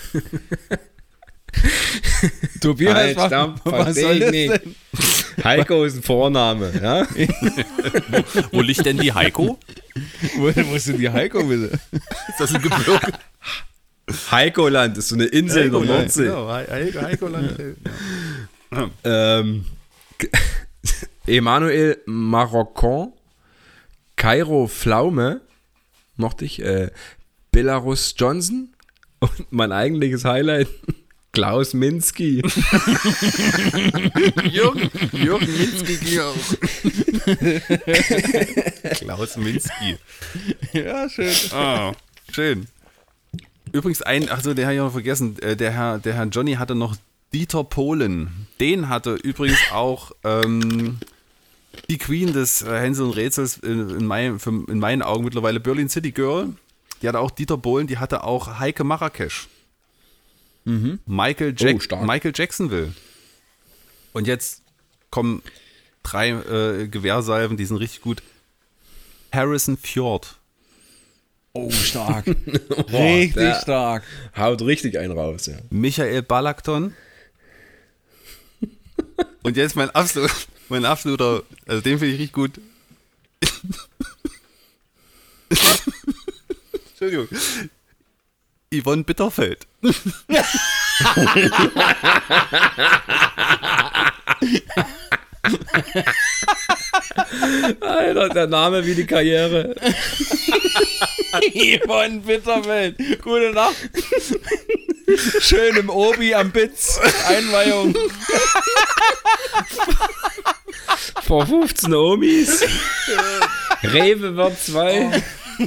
Tobias, Halt, was, stopp, was versteh soll ich das nicht. denn? Heiko ist ein Vorname, ja? Wo liegt denn die Heiko? Woher musst du die Heiko wissen? Ist das ein Gebirge? Heikoland ist so eine Insel in der Nordsee. Genau, He- He- Heikoland. Ja. Ähm, Emmanuel Maroccan, Kairo Pflaume, mochte ich, äh, Belarus Johnson und mein eigentliches Highlight, Klaus Minski. Jürgen, Jürgen Minski ging auch. Klaus Minski. Ja, schön. Ah, schön. Übrigens ein, achso, der habe ich noch vergessen, äh, der Herr, der Herr Johnny hatte noch Dieter Pohlen. Den hatte übrigens auch ähm, die Queen des äh, Hänsel und Rätsels in, in, mein, für, in meinen Augen mittlerweile Berlin City Girl. Die hatte auch Dieter Bohlen, die hatte auch Heike Marrakesch. Mhm. Michael, Jack, Oh, stark. Michael Jacksonville. Und jetzt kommen drei äh, Gewehrsalven, die sind richtig gut. Harrison Fjord. Oh, stark. Richtig der- stark. Haut richtig einen raus, ja. Michael Balakton. Und jetzt mein absoluter, mein absoluter, also den finde ich richtig gut. Entschuldigung. Yvonne Bitterfeld. Alter, der Name wie die Karriere. Yvonne Bitterfeld. Gute Nacht. Schön im Obi am Bitz. Einweihung. Vor fünfzehn Omis. Rewe wird zwei.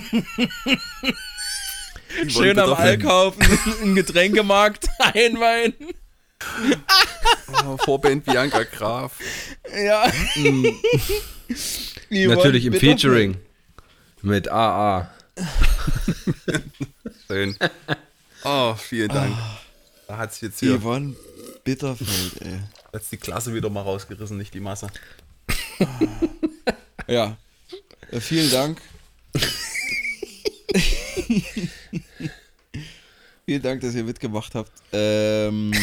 Schön am Bitterfeld. Alkaufen. Im Getränkemarkt. Einweihen. Oh, Vorband Bianca Graf. Ja. Yvonne Natürlich im Bitterfeld. Featuring. Mit A A. Schön. Oh, vielen Dank. Da hat sich jetzt hier Yvonne Bitterfeld, ey. hat's die Klasse wieder mal rausgerissen, nicht die Masse. Ja. Äh, vielen Dank. Vielen Dank, dass ihr mitgemacht habt. Ähm,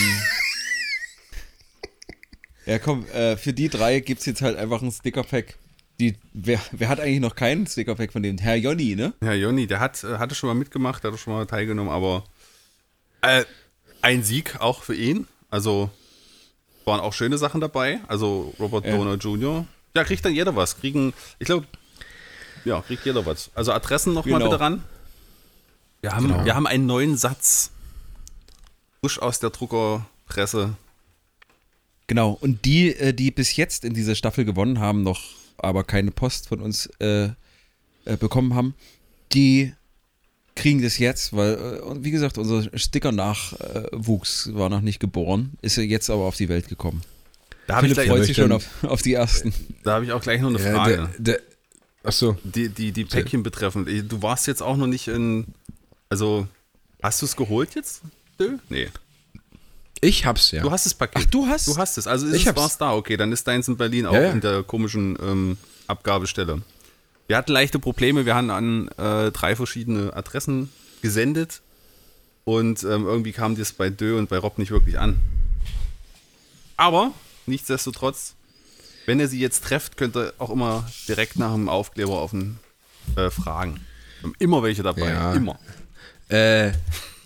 ja, komm, äh, für die drei gibt's jetzt halt einfach ein Sticker-Pack. Die, wer, wer hat eigentlich noch keinen Sticker-Pack von dem? Herr Jonny, ne? Ja, Jonny, der hat, äh, hatte schon mal mitgemacht, der hat schon mal teilgenommen, aber äh, ein Sieg auch für ihn. Also waren auch schöne Sachen dabei. Also Robert Ja. Downey Junior Ja, kriegt dann jeder was. Kriegen, ich glaube, ja, kriegt jeder was. Also Adressen nochmal Genau. bitte ran. Wir haben, Genau. wir haben einen neuen Satz. Frisch aus der Druckerpresse. Genau. Und die, äh, die bis jetzt in dieser Staffel gewonnen haben, noch aber keine Post von uns äh, äh, bekommen haben, die kriegen das jetzt, weil, äh, und wie gesagt, unser Sticker-Nachwuchs war noch nicht geboren, ist ja jetzt aber auf die Welt gekommen. Da habe ich, Philipp gleich- freut sich möchte- schon auf, auf die ersten. da hab ich auch gleich noch eine Ja, Frage. der, der, achso. Die, die, die Päckchen betreffend. Du warst jetzt auch noch nicht in. Also, hast du es geholt jetzt? Dö? Nee. Ich hab's ja. Du hast das Paket. Ach, du hast? Du hast es. Also ist Ich es hab's. war's da. Okay, dann ist deins in Berlin auch Ja, ja. in der komischen ähm, Abgabestelle. Wir hatten leichte Probleme. Wir hatten an äh, drei verschiedene Adressen gesendet. Und ähm, irgendwie kam das bei Dö und bei Rob nicht wirklich an. Aber, nichtsdestotrotz, wenn ihr sie jetzt trefft, könnt ihr auch immer direkt nach dem Aufkleber offen äh, fragen. Wir haben immer welche dabei. Ja. Immer. Äh, äh,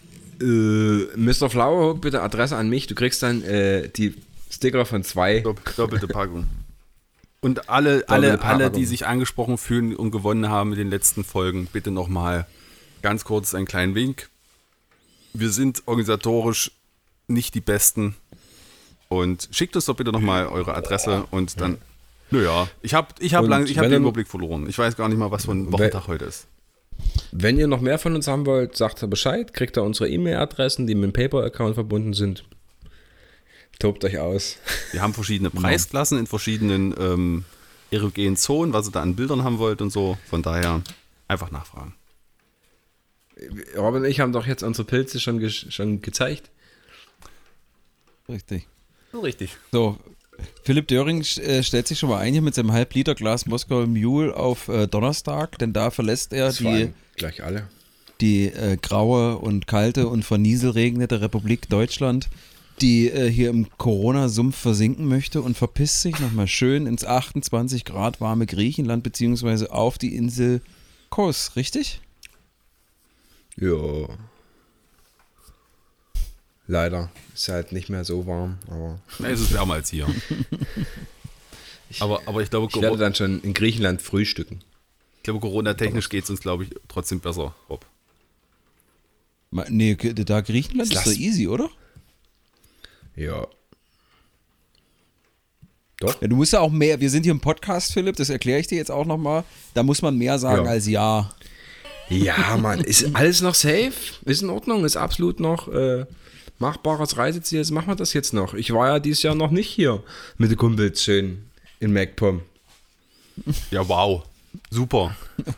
Mister Flowerhook, bitte Adresse an mich. Du kriegst dann äh, die Sticker von zwei. Dopp- Doppelte Packung. Und alle, alle, Packung. alle, die sich angesprochen fühlen und gewonnen haben mit den letzten Folgen, bitte nochmal ganz kurz einen kleinen Wink. Wir sind organisatorisch nicht die Besten. Und schickt uns doch bitte nochmal eure Adresse und dann. Naja, ich habe ich hab Und lang, ich hab wenn den dann- Überblick verloren. Ich weiß gar nicht mal, was für ein Wochentag heute ist. Wenn ihr noch mehr von uns haben wollt, sagt ihr Bescheid. Kriegt ihr unsere E-Mail-Adressen, die mit dem PayPal-Account verbunden sind. Tobt euch aus. Wir haben verschiedene Preisklassen in verschiedenen ähm, erogenen Zonen, was ihr da an Bildern haben wollt und so. Von daher einfach nachfragen. Robin und ich haben doch jetzt unsere Pilze schon, ge schon gezeigt. Richtig. Richtig. So, Philipp Döring äh, stellt sich schon mal ein hier mit seinem Halb-Liter-Glas Moskauer Mule auf äh, Donnerstag, denn da verlässt er Das die, waren gleich alle. die äh, graue und kalte und von Nieselregnete Republik Deutschland, die äh, hier im Corona-Sumpf versinken möchte und verpisst sich nochmal schön ins achtundzwanzig Grad warme Griechenland beziehungsweise auf die Insel Kos, richtig? Ja. Leider. Ist halt nicht mehr so warm, aber Na, es ist wärmer als hier. aber, aber ich glaube, ich werde dann schon in Griechenland frühstücken. Ich glaube, Corona-technisch geht es uns, glaube ich, trotzdem besser, Rob. Ma- Nee, g- da Griechenland ist Lass- doch easy, oder? Ja. Ja, du musst ja auch mehr, wir sind hier im Podcast, Philipp, das erkläre ich dir jetzt auch nochmal, da muss man mehr sagen Ja. als ja. Ja, Mann, ist alles noch safe? Ist in Ordnung, ist absolut noch äh, machbares Reiseziel. Jetzt machen wir das jetzt noch. Ich war ja dieses Jahr noch nicht hier mit den Kumpels schön in MacPom. Ja, wow. Super.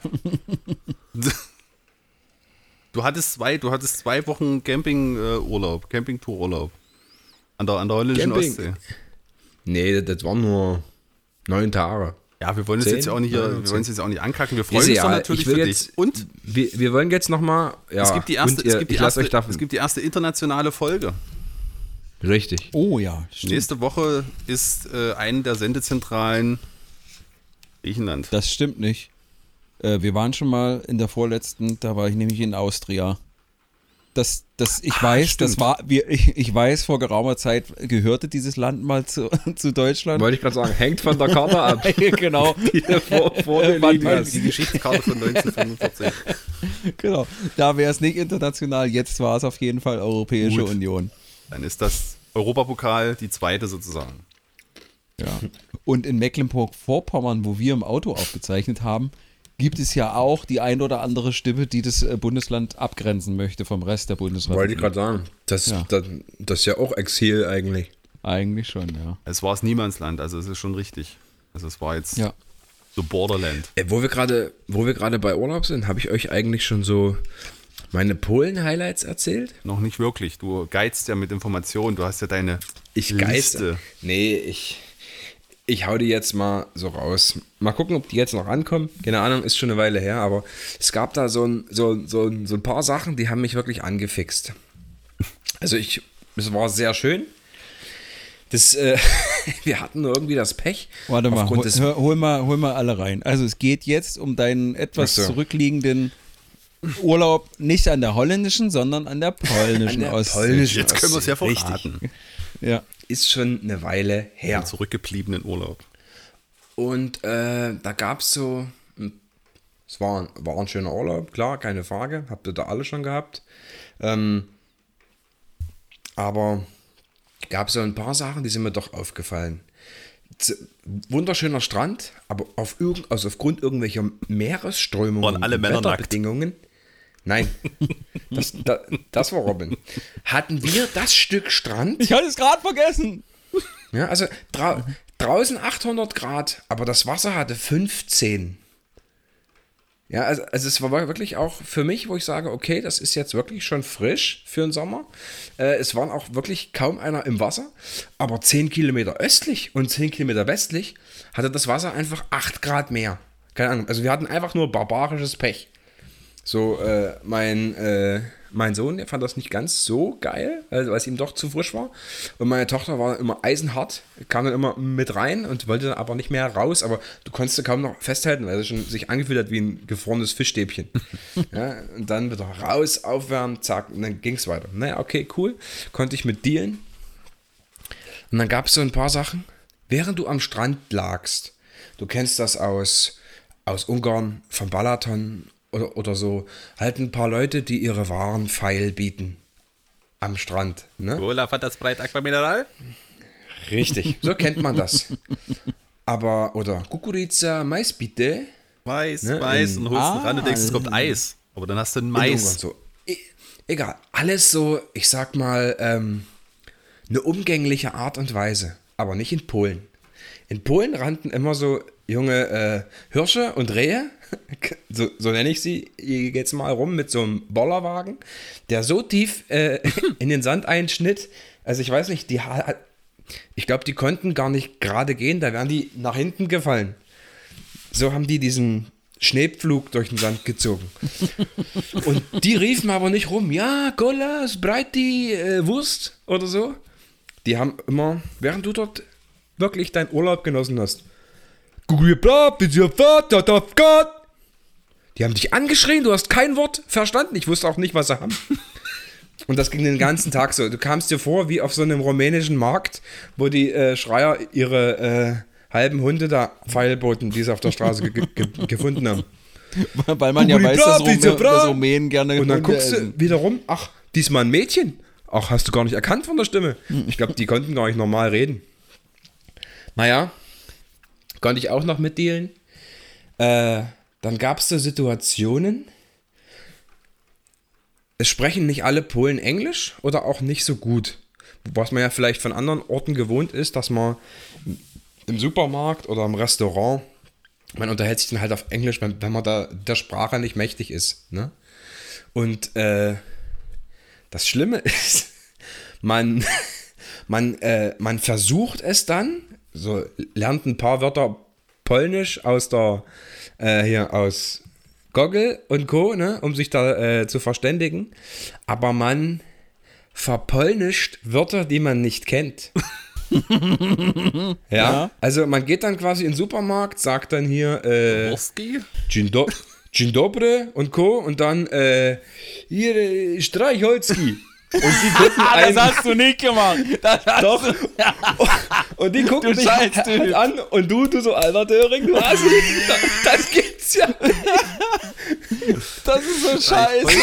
Du hattest zwei, du hattest zwei Wochen Campingurlaub, Campingtoururlaub. An der, an der holländischen Camping. Ostsee. Nee, das, das waren nur neun Tage. Ja, wir wollen uns Zehn? jetzt ja auch nicht, hier, Ja, wir zehn. wollen uns jetzt auch nicht ankacken. Wir freuen Ist uns doch egal. natürlich Ich will für jetzt- dich. Und Wir, wir wollen jetzt nochmal. Ja, es gibt die erste, und ihr, es gibt die ich lasse erste, euch davon. es gibt die erste internationale Folge. Richtig. Oh ja, stimmt. Nächste Woche ist äh, eine der Sendezentralen Griechenland. Das stimmt nicht. Äh, wir waren schon mal in der vorletzten, da war ich nämlich in Austria. Das, das, ich weiß, stimmt. das war, wir, ich, ich weiß, vor geraumer Zeit gehörte dieses Land mal zu, zu Deutschland. Wollte ich gerade sagen, hängt von der Karte ab. Genau. Die du vor, vor dir Wann liegen man hast. Die Geschichtskarte von neunzehnhundertfünfundvierzig. Genau. Da wäre es nicht international, jetzt war es auf jeden Fall Europäische Gut. Union. Dann ist das Europapokal die zweite sozusagen. Ja. Und in Mecklenburg-Vorpommern, wo wir im Auto aufgezeichnet haben, gibt es ja auch die ein oder andere Stimme, die das äh, Bundesland abgrenzen möchte vom Rest der Bundesrepublik. Wollte ich gerade sagen. Das, Ja. das, das ist ja auch Exil eigentlich. Eigentlich schon, ja. Es war das Niemandsland, also es ist schon richtig. Also es war jetzt Ja. so Borderland. Äh, wo wir gerade, wo wir gerade bei Urlaub sind, habe ich euch eigentlich schon so meine Polen-Highlights erzählt? Noch nicht wirklich. Du geizt ja mit Informationen. Du hast ja deine Ich Liste. geiste. Nee, ich, ich hau die jetzt mal so raus. Mal gucken, ob die jetzt noch ankommen. Keine Ahnung, ist schon eine Weile her, aber es gab da so ein, so, so, so ein paar Sachen, die haben mich wirklich angefixt. Also ich, es war sehr schön. Das, äh, wir hatten nur irgendwie das Pech. Warte mal, aufgrund hol, des, hör- hol mal, hol mal alle rein. Also es geht jetzt um deinen etwas Ach so. zurückliegenden Urlaub nicht an der holländischen, sondern an der polnischen An der Ostsee. polnischen Jetzt können wir es ja Richtig. verraten. Ja. Ist schon eine Weile her. Den zurückgebliebenen Urlaub. Und äh, da gab es so, es war, ein- war ein schöner Urlaub, klar, keine Frage, habt ihr da alle schon gehabt. Ähm, aber gab so ein paar Sachen, die sind mir doch aufgefallen. Z wunderschöner Strand, aber auf irgend, also aufgrund irgendwelcher Meeresströmungen, Waren alle und Männer nackt? Wetterbedingungen, nein, das, da, das war Robin, hatten wir das Stück Strand. Ich hatte es gerade vergessen. Ja, also drau draußen achthundert Grad, aber das Wasser hatte fünfzehn. Ja, also, also es war wirklich auch für mich, wo ich sage, okay, das ist jetzt wirklich schon frisch für den Sommer. Äh, es waren auch wirklich kaum einer im Wasser, aber zehn Kilometer östlich und zehn Kilometer westlich hatte das Wasser einfach acht Grad mehr. Keine Ahnung, also wir hatten einfach nur barbarisches Pech. So, äh, mein, äh, mein Sohn, der fand das nicht ganz so geil, also, weil es ihm doch zu frisch war. Und meine Tochter war immer eisenhart, kam dann immer mit rein und wollte dann aber nicht mehr raus. Aber du konntest sie kaum noch festhalten, weil sie schon sich angefühlt hat wie ein gefrorenes Fischstäbchen. Ja, und dann wieder raus, aufwärmen, zack, und dann ging es weiter. Naja, okay, cool. Konnte ich mit dealen. Und dann gab es so ein paar Sachen, während du am Strand lagst. Du kennst das aus, aus Ungarn, vom Balaton oder, oder so. Halt ein paar Leute, die ihre Waren feil bieten. Am Strand. Ne? Cola, Fantasprite, Aquamineral? Richtig, so kennt man das. Aber, oder Kukuriza, Mais bitte. Mais, Ne, Mais. in- Und holst Ah, einen ran und denkst, es kommt Eis. Aber dann hast du einen In Ungarn Mais. so. E egal, alles so, ich sag mal, ähm, eine umgängliche Art und Weise. Aber nicht in Polen. In Polen rannten immer so junge äh, Hirsche und Rehe, so, so nenne ich sie, jetzt mal rum mit so einem Bollerwagen, der so tief äh, in den Sand einschnitt, also ich weiß nicht, die ha- ich glaube, die konnten gar nicht gerade gehen, da wären die nach hinten gefallen. So haben die diesen Schneepflug durch den Sand gezogen. Und die riefen aber nicht rum, ja, Cola, Sprite, äh, Wurst oder so. Die haben immer, während du dort wirklich deinen Urlaub genossen hast, die haben dich angeschrien, du hast kein Wort verstanden. Ich wusste auch nicht, was sie haben. Und das ging den ganzen Tag so. Du kamst dir vor wie auf so einem rumänischen Markt, wo die äh, Schreier ihre äh, halben Hunde da feilboten, die sie auf der Straße ge ge gefunden haben. Weil man ja weiß, dass, Rumä dass Rumänen gerne Und dann Hunde guckst du essen. wieder rum, ach, diesmal ein Mädchen. Ach, hast du gar nicht erkannt von der Stimme. Ich glaube, die konnten gar nicht normal reden. Naja, konnte ich auch noch mitdealen. Äh, dann gab es so Situationen, es sprechen nicht alle Polen Englisch oder auch nicht so gut. Was man ja vielleicht von anderen Orten gewohnt ist, dass man im Supermarkt oder im Restaurant, man unterhält sich dann halt auf Englisch, wenn, wenn man da der Sprache nicht mächtig ist. Ne? Und äh, das Schlimme ist, man, man, äh, man versucht es dann, so lernt ein paar Wörter Polnisch aus der, äh, hier aus Goggle und Co., ne, um sich da äh, zu verständigen, aber man verpolnischt Wörter, die man nicht kennt. ja? ja, also man geht dann quasi in den Supermarkt, sagt dann hier äh, Wurstki? Dzień, do, Dzień dobry und Co. und dann äh, hier äh, Streichholzki. Und die gucken einen, das hast du nicht gemacht. Das hast doch. Du. Und die gucken Du dich Scheiß, halt, du. halt an und du, du so, alter Döring, du hast das, das gibt's ja nicht. Das ist so scheiße.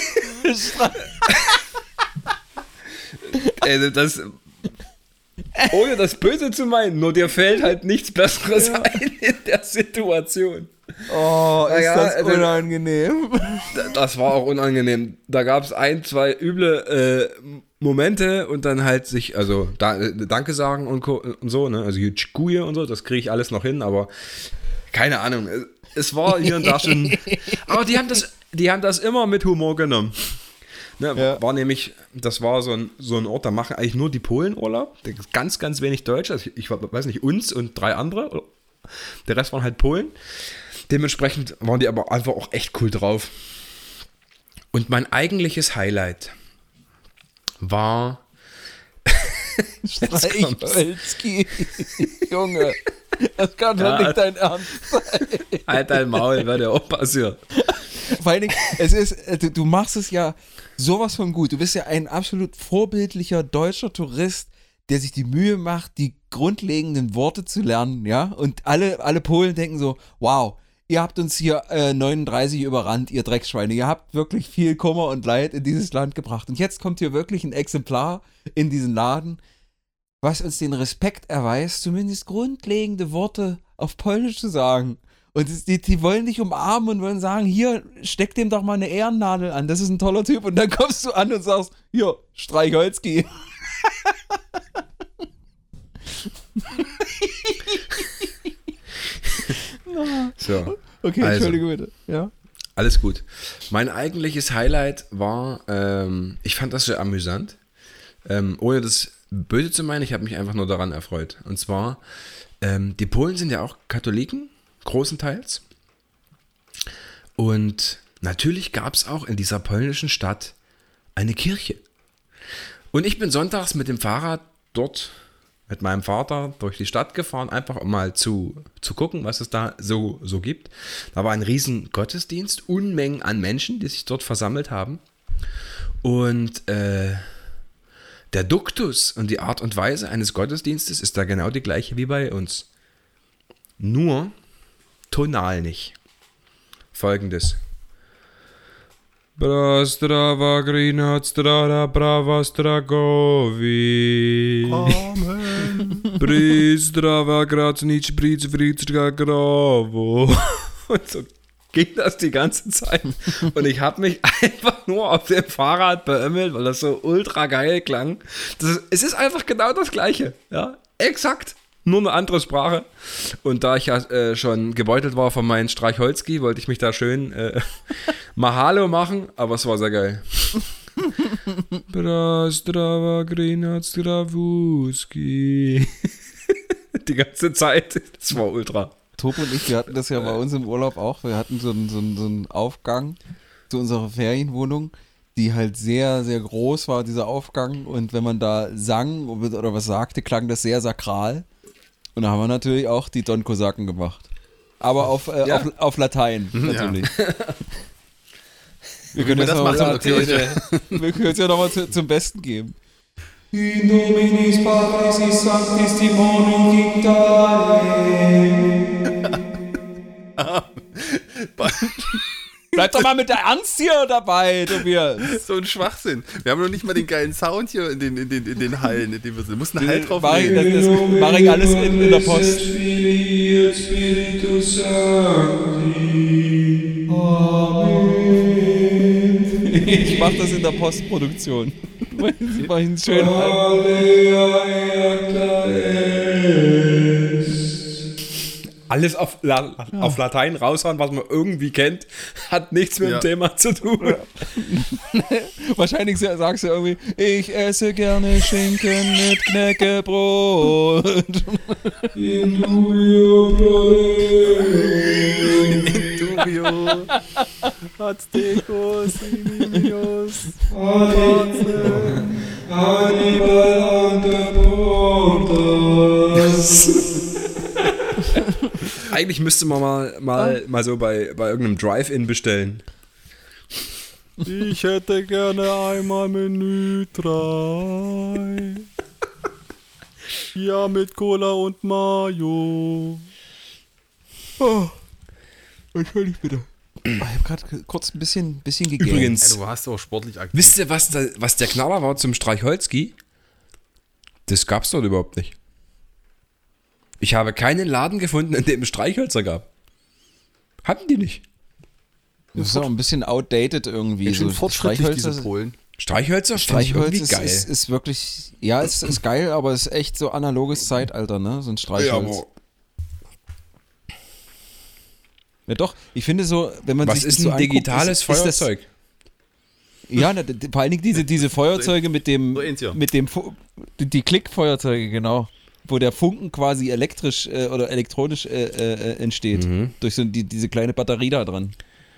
Also das, ohne das Böse zu meinen, nur dir fällt halt nichts Besseres ja. ein in der Situation. Oh, ist ja, das also, unangenehm. Das war auch unangenehm. Da gab es ein, zwei üble äh, Momente und dann halt sich, also da, äh, Danke sagen und, und so, ne? Also Jutschkuye und so, das kriege ich alles noch hin, aber keine Ahnung. Es war hier und da schon. Aber die haben das, die haben das immer mit Humor genommen. Ne, ja. War nämlich, das war so ein, so ein Ort, da machen eigentlich nur die Polen Urlaub. Ganz, ganz wenig Deutsche. Also ich, ich weiß nicht, uns und drei andere. Der Rest waren halt Polen. Dementsprechend waren die aber einfach auch echt cool drauf. Und mein eigentliches Highlight war Streichholzki. Junge, das kann doch ja, nicht dein Ernst sein. Halt dein Maul, wird ja auch passieren. Vor allen Dingen, es ist, du, du machst es ja sowas von gut. Du bist ja ein absolut vorbildlicher deutscher Tourist, der sich die Mühe macht, die grundlegenden Worte zu lernen, ja. Und alle, alle Polen denken so, wow, ihr habt uns hier äh, neununddreißig überrannt, ihr Drecksschweine. Ihr habt wirklich viel Kummer und Leid in dieses Land gebracht. Und jetzt kommt hier wirklich ein Exemplar in diesen Laden, was uns den Respekt erweist, zumindest grundlegende Worte auf Polnisch zu sagen. Und die, die wollen dich umarmen und wollen sagen, hier, steck dem doch mal eine Ehrennadel an, das ist ein toller Typ. Und dann kommst du an und sagst, hier, Streichholzki. So, okay, also, entschuldige bitte. Ja. Alles gut. Mein eigentliches Highlight war, ähm, ich fand das sehr amüsant, ähm, ohne das böse zu meinen, ich habe mich einfach nur daran erfreut. Und zwar, ähm, die Polen sind ja auch Katholiken, großenteils. Und natürlich gab es auch in dieser polnischen Stadt eine Kirche. Und ich bin sonntags mit dem Fahrrad dort mit meinem Vater durch die Stadt gefahren, einfach um mal zu, zu gucken, was es da so, so gibt. Da war ein riesen Gottesdienst, Unmengen an Menschen, die sich dort versammelt haben. Und äh, der Duktus und die Art und Weise eines Gottesdienstes ist da genau die gleiche wie bei uns. Nur tonal nicht. Folgendes. Brastrava grina strada brava stragovi. Amen. Bristrava graznic briz vrizga grovo. Und so ging das die ganze Zeit. Und ich habe mich einfach nur auf dem Fahrrad beömmelt, weil das so ultra geil klang. Das ist, es ist einfach genau das Gleiche. Ja, exakt. Nur eine andere Sprache. Und da ich ja äh, schon gebeutelt war von meinem Streichholzki, wollte ich mich da schön äh, Mahalo machen, aber es war sehr geil. Brastrava grina stravutski. Die ganze Zeit. Das war ultra. Tob und ich, wir hatten das ja bei uns im Urlaub auch. Wir hatten so einen, so einen, so einen Aufgang zu unserer Ferienwohnung, die halt sehr, sehr groß war, dieser Aufgang. Und wenn man da sang oder was sagte, klang das sehr sakral. Und da haben wir natürlich auch die Don Kosaken gemacht. Aber auf, äh, ja. auf, auf Latein, natürlich. Ja. Wir können das, das machen, okay. Wir können es ja nochmal zu, zum Besten geben. In Dominis Patris et Sanctis Timonium Bleib doch mal mit der Ernst hier dabei, Tobias. So ein Schwachsinn. Wir haben noch nicht mal den geilen Sound hier in den, in den, in den Hallen, in denen wir sind. Wir mussten Halt drauf mach ich, das, das mache ich alles in, in der Post. Amen. Ich mach das in der Postproduktion. Sie machen schön. Alles auf, La auf Latein raushauen, was man irgendwie kennt, hat nichts mit Ja. dem Thema zu tun. Wahrscheinlich sagst du irgendwie, ich esse gerne Schinken mit Knäckebrot. Dubio, Aztecos, Inimigos, Eigentlich müsste man mal, mal, mal so bei, bei irgendeinem Drive-In bestellen. Ich hätte gerne einmal Menü drei. Ja, mit Cola und Mayo. Oh. Entschuldigung bitte. Ich habe gerade kurz ein bisschen, bisschen gegähnt. Übrigens, Ja, du hast auch sportlich aktiv. wisst ihr, was, da, was der Knaller war zum Streichholzki? Das gab's dort überhaupt nicht. Ich habe keinen Laden gefunden, in dem es Streichhölzer gab. Hatten die nicht. Das ist auch ein bisschen outdated irgendwie. Schon So fortschrittlich, diese Streichhölzer, Polen. Streichhölzer finde ich Streichholz irgendwie ist, geil. ist, ist wirklich, ja, es ist geil, aber es ist echt so analoges Zeitalter, ne? So ein ja, Streichholz. aber Ja, doch, ich finde so, wenn man was sich ist das so ein anguckt, digitales ist, ist das, Feuerzeug? Ja, ne, d- vor allen Dingen diese, diese Feuerzeuge mit dem, So eins, ja. mit dem, Fu- die, die Klickfeuerzeuge, genau, wo der Funken quasi elektrisch äh, oder elektronisch äh, äh, entsteht, Mhm. durch so die, diese kleine Batterie da dran.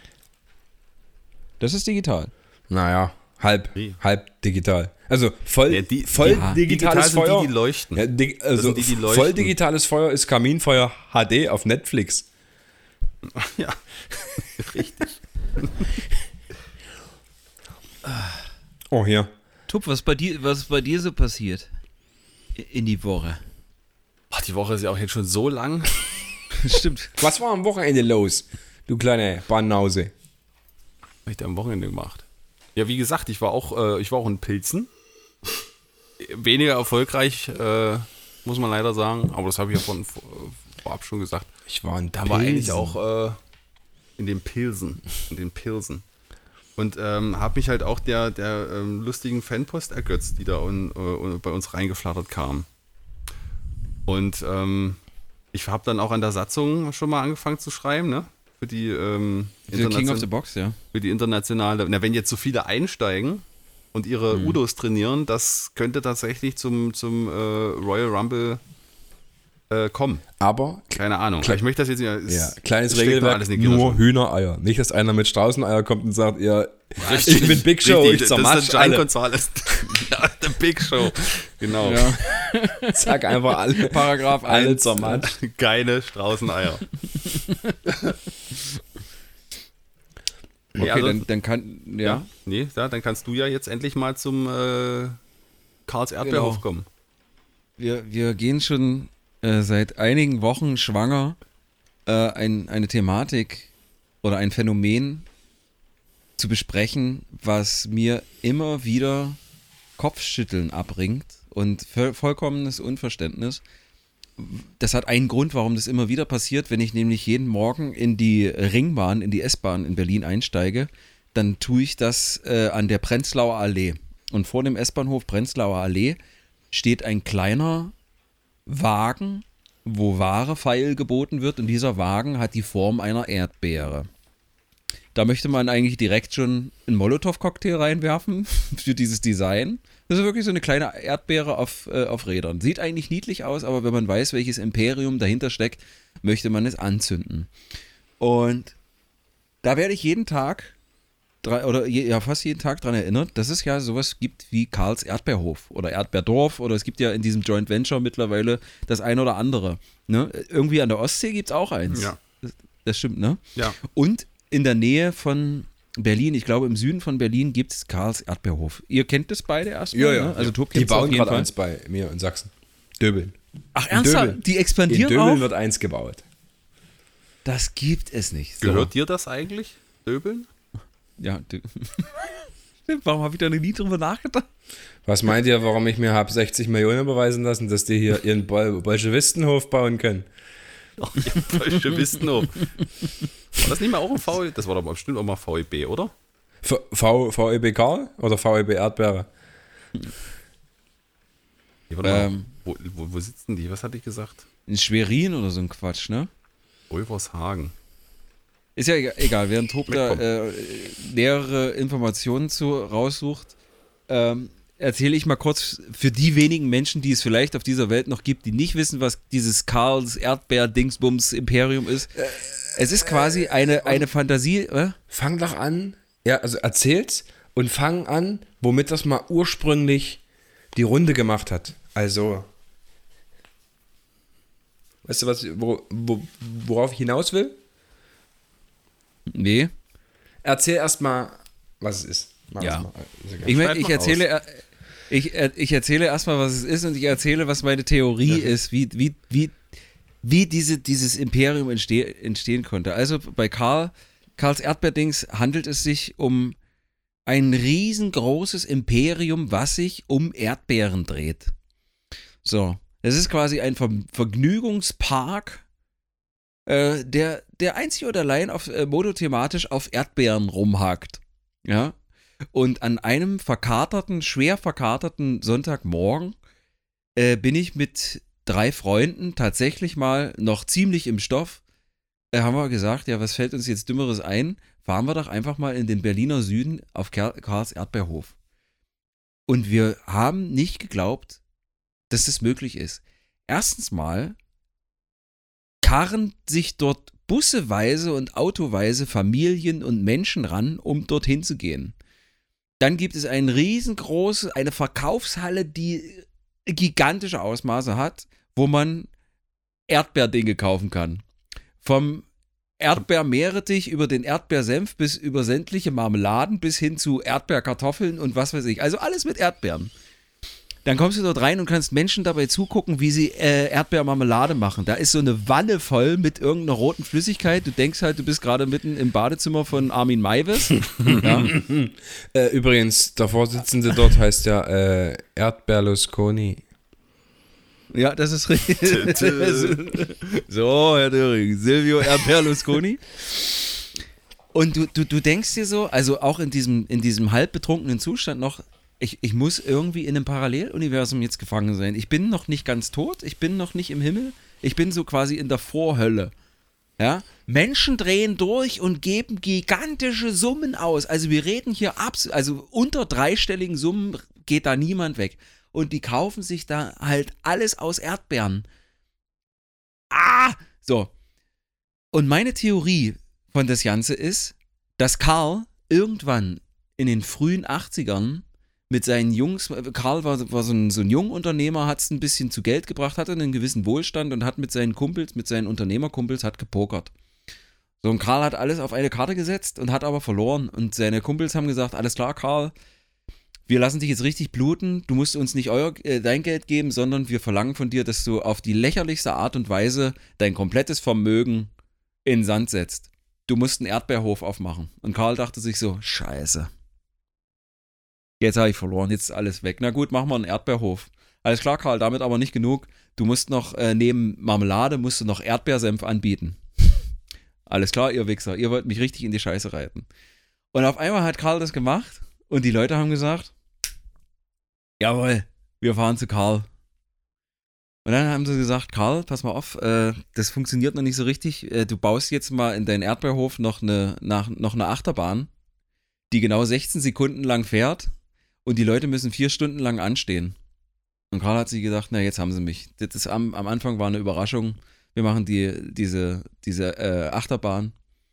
Das ist digital. Naja, halb, Wie? halb digital. Also voll, Ja, die- voll ja, digitales digital sind Feuer. die, die leuchten. Ja, dig, also sind die, die leuchten. voll digitales Feuer ist Kaminfeuer H D auf Netflix. Ja, richtig. Oh, hier. Tup, was bei dir, was ist bei dir so passiert in die Woche? Ach, die Woche ist ja auch jetzt schon so lang. Stimmt. Was war am Wochenende los, du kleine Banause? Was hab ich da am Wochenende gemacht? Ja, wie gesagt, ich war auch, äh, ich war auch in Pilzen. Weniger erfolgreich, äh, muss man leider sagen. Aber das habe ich ja von vor, vorab schon gesagt. Ich war in Da war eigentlich auch äh, in den Pilsen. In den Pilsen. Und ähm, habe mich halt auch der, der ähm, lustigen Fanpost ergötzt, die da un, äh, bei uns reingeflattert kam. Und ähm, ich habe dann auch an der Satzung schon mal angefangen zu schreiben, ne? Für die, ähm, The King of internation- the Box, ja. für die internationale. Na, wenn jetzt so viele einsteigen und ihre Hm. Udos trainieren, das könnte tatsächlich zum, zum äh, Royal Rumble äh, kommen. Aber, Keine Ahnung. Kle- ich möchte das jetzt nicht. es- ja, kleines es steckt noch Regelwerk, alles in die nur Kinderschuhe. Hühnereier. Nicht, dass einer mit Straußeneier kommt und sagt, ihr, Richtig, ich bin Big Show, richtig, ich das zermatsch ist der Gian alle. Gonzalez. Ja, der Big Show. Genau. Sag einfach alle. Paragraph Alle eins. zermatscht. Geile Straußeneier. Okay, Nee, also- dann, dann kann, ja. Ja, nee, ja, dann kannst du ja jetzt endlich mal zum äh, Karls Erdbeerhof Genau. kommen. Wir, wir gehen schon äh, seit einigen Wochen schwanger äh, ein, eine Thematik oder ein Phänomen zu besprechen, was mir immer wieder Kopfschütteln abbringt und voll, vollkommenes Unverständnis. Das hat einen Grund, warum das immer wieder passiert. Wenn ich nämlich jeden Morgen in die Ringbahn, in die S-Bahn in Berlin einsteige, dann tue ich das äh, an der Prenzlauer Allee. Und vor dem S-Bahnhof Prenzlauer Allee steht ein kleiner Wagen, wo Ware feil geboten wird. Und dieser Wagen hat die Form einer Erdbeere. Da möchte man eigentlich direkt schon einen Molotow-Cocktail reinwerfen für dieses Design. Das ist wirklich so eine kleine Erdbeere auf, äh, auf Rädern. Sieht eigentlich niedlich aus, aber wenn man weiß, welches Imperium dahinter steckt, möchte man es anzünden. Und da werde ich jeden Tag, dra- oder je, ja fast jeden Tag daran erinnert, dass es ja sowas gibt wie Karls Erdbeerhof oder Erdbeerdorf oder es gibt ja in diesem Joint Venture mittlerweile das ein oder andere. Ne? Irgendwie an der Ostsee gibt es auch eins. Ja. Das, das stimmt, ne? Ja. Und in der Nähe von Berlin, ich glaube im Süden von Berlin, gibt es Karls Erdbeerhof. Ihr kennt das beide erstmal, Ja, ja. ne? Also Tob Die kennt's auf bauen jeden gerade Fall. eins bei mir in Sachsen. Döbeln. Ach In ernsthaft? Döbeln. Die In expandieren Döbeln auch? wird eins gebaut. Das gibt es nicht. So. Gehört dir das eigentlich, Döbeln? Ja, du- Stimmt, warum habe ich da nie drüber nachgedacht? Was meint ihr, warum ich mir habe sechzig Millionen überweisen lassen, dass die hier ihren Bol Bolschewistenhof bauen können? Ach, ihr Bolschewistenhof. War das nicht mal auch ein V? Das war doch bestimmt auch mal V E B, oder? V, v, VEB Karl oder VEB Erdbeere? Ja, warte mal, Ähm, wo, wo, wo sitzen die? Was hatte ich gesagt? in Schwerin oder so ein Quatsch, ne? Wolfershagen. Ist ja ega- egal, während Tob da äh, nähere Informationen zu raussucht, ähm, erzähle ich mal kurz für die wenigen Menschen, die es vielleicht auf dieser Welt noch gibt, die nicht wissen, was dieses Karls Erdbeer-Dingsbums Imperium ist. Es ist quasi eine, eine Fantasie. Äh? Fang doch an, ja, also erzähl's und fang an, womit das mal ursprünglich die Runde gemacht hat. Also, weißt du, was, wo, wo, worauf ich hinaus will? Nee. Erzähl erstmal, was es ist. Mach Ja. das mal. Ist egal. Ich, mein, Schreib ich mal erzähle. äh, Ich, äh, ich erzähle erstmal, was es ist, und ich erzähle, was meine Theorie ist, wie, wie, wie, wie diese, dieses Imperium entsteh, entstehen konnte. Also bei Karl, Karls Erdbeerdings handelt es sich um ein riesengroßes Imperium, was sich um Erdbeeren dreht. So, es ist quasi ein Ver Vergnügungspark, äh, der, der einzig und allein auf, äh, monothematisch auf Erdbeeren rumhakt. Ja. Und an einem verkaterten, schwer verkaterten Sonntagmorgen äh, bin ich mit drei Freunden tatsächlich mal noch ziemlich im Stoff. Äh, haben wir gesagt, ja, was fällt uns jetzt Dümmeres ein? Fahren wir doch einfach mal in den Berliner Süden auf Ker Karls Erdbeerhof. Und wir haben nicht geglaubt, dass das möglich ist. Erstens mal karren sich dort busseweise und autoweise Familien und Menschen ran, um dorthin zu gehen. Dann gibt es ein riesengroße, eine Verkaufshalle, die gigantische Ausmaße hat, wo man Erdbeerdinge kaufen kann. Vom Erdbeermeerrettich über den Erdbeersenf bis über sämtliche Marmeladen bis hin zu Erdbeerkartoffeln und was weiß ich. Also alles mit Erdbeeren. Dann kommst du dort rein und kannst Menschen dabei zugucken, wie sie äh, Erdbeermarmelade machen. Da ist so eine Wanne voll mit irgendeiner roten Flüssigkeit. Du denkst halt, du bist gerade mitten im Badezimmer von Armin Maivis. Ja. Äh, übrigens, der Vorsitzende dort heißt ja äh, Erdberlusconi. Ja, das ist richtig. So, Herr Döring, Silvio Erdberlusconi. Und du, du, du denkst dir so, also auch in diesem, in diesem halb betrunkenen Zustand noch, ich, ich muss irgendwie in einem Paralleluniversum jetzt gefangen sein. Ich bin noch nicht ganz tot, ich bin noch nicht im Himmel, ich bin so quasi in der Vorhölle. Ja? Menschen drehen durch und geben gigantische Summen aus. Also wir reden hier absolut, also unter dreistelligen Summen geht da niemand weg. Und die kaufen sich da halt alles aus Erdbeeren. Ah! So. Und meine Theorie von das Ganze ist, dass Karl irgendwann in den frühen achtzigern mit seinen Jungs, Karl war, war so ein, so ein Jungunternehmer, hat es ein bisschen zu Geld gebracht, hatte einen gewissen Wohlstand und hat mit seinen Kumpels, mit seinen Unternehmerkumpels, hat gepokert. So, und Karl hat alles auf eine Karte gesetzt und hat aber verloren. Und seine Kumpels haben gesagt, alles klar, Karl, wir lassen dich jetzt richtig bluten, du musst uns nicht euer, äh, dein Geld geben, sondern wir verlangen von dir, dass du auf die lächerlichste Art und Weise dein komplettes Vermögen in den Sand setzt. Du musst einen Erdbeerhof aufmachen. Und Karl dachte sich so, scheiße. Jetzt habe ich verloren, jetzt ist alles weg. Na gut, machen wir einen Erdbeerhof. Alles klar, Karl, damit aber nicht genug. Du musst noch, äh, neben Marmelade, musst du noch Erdbeersenf anbieten. Alles klar, ihr Wichser, ihr wollt mich richtig in die Scheiße reiten. Und auf einmal hat Karl das gemacht und die Leute haben gesagt, jawohl, wir fahren zu Karl. Und dann haben sie gesagt, Karl, pass mal auf, äh, das funktioniert noch nicht so richtig. Äh, du baust jetzt mal in deinen Erdbeerhof noch eine, nach, noch eine Achterbahn, die genau sechzehn Sekunden lang fährt und die Leute müssen vier Stunden lang anstehen. Und Karl hat sich gedacht, na jetzt haben sie mich. Das ist am, am Anfang war eine Überraschung. Wir machen die, diese, diese äh, Achterbahn.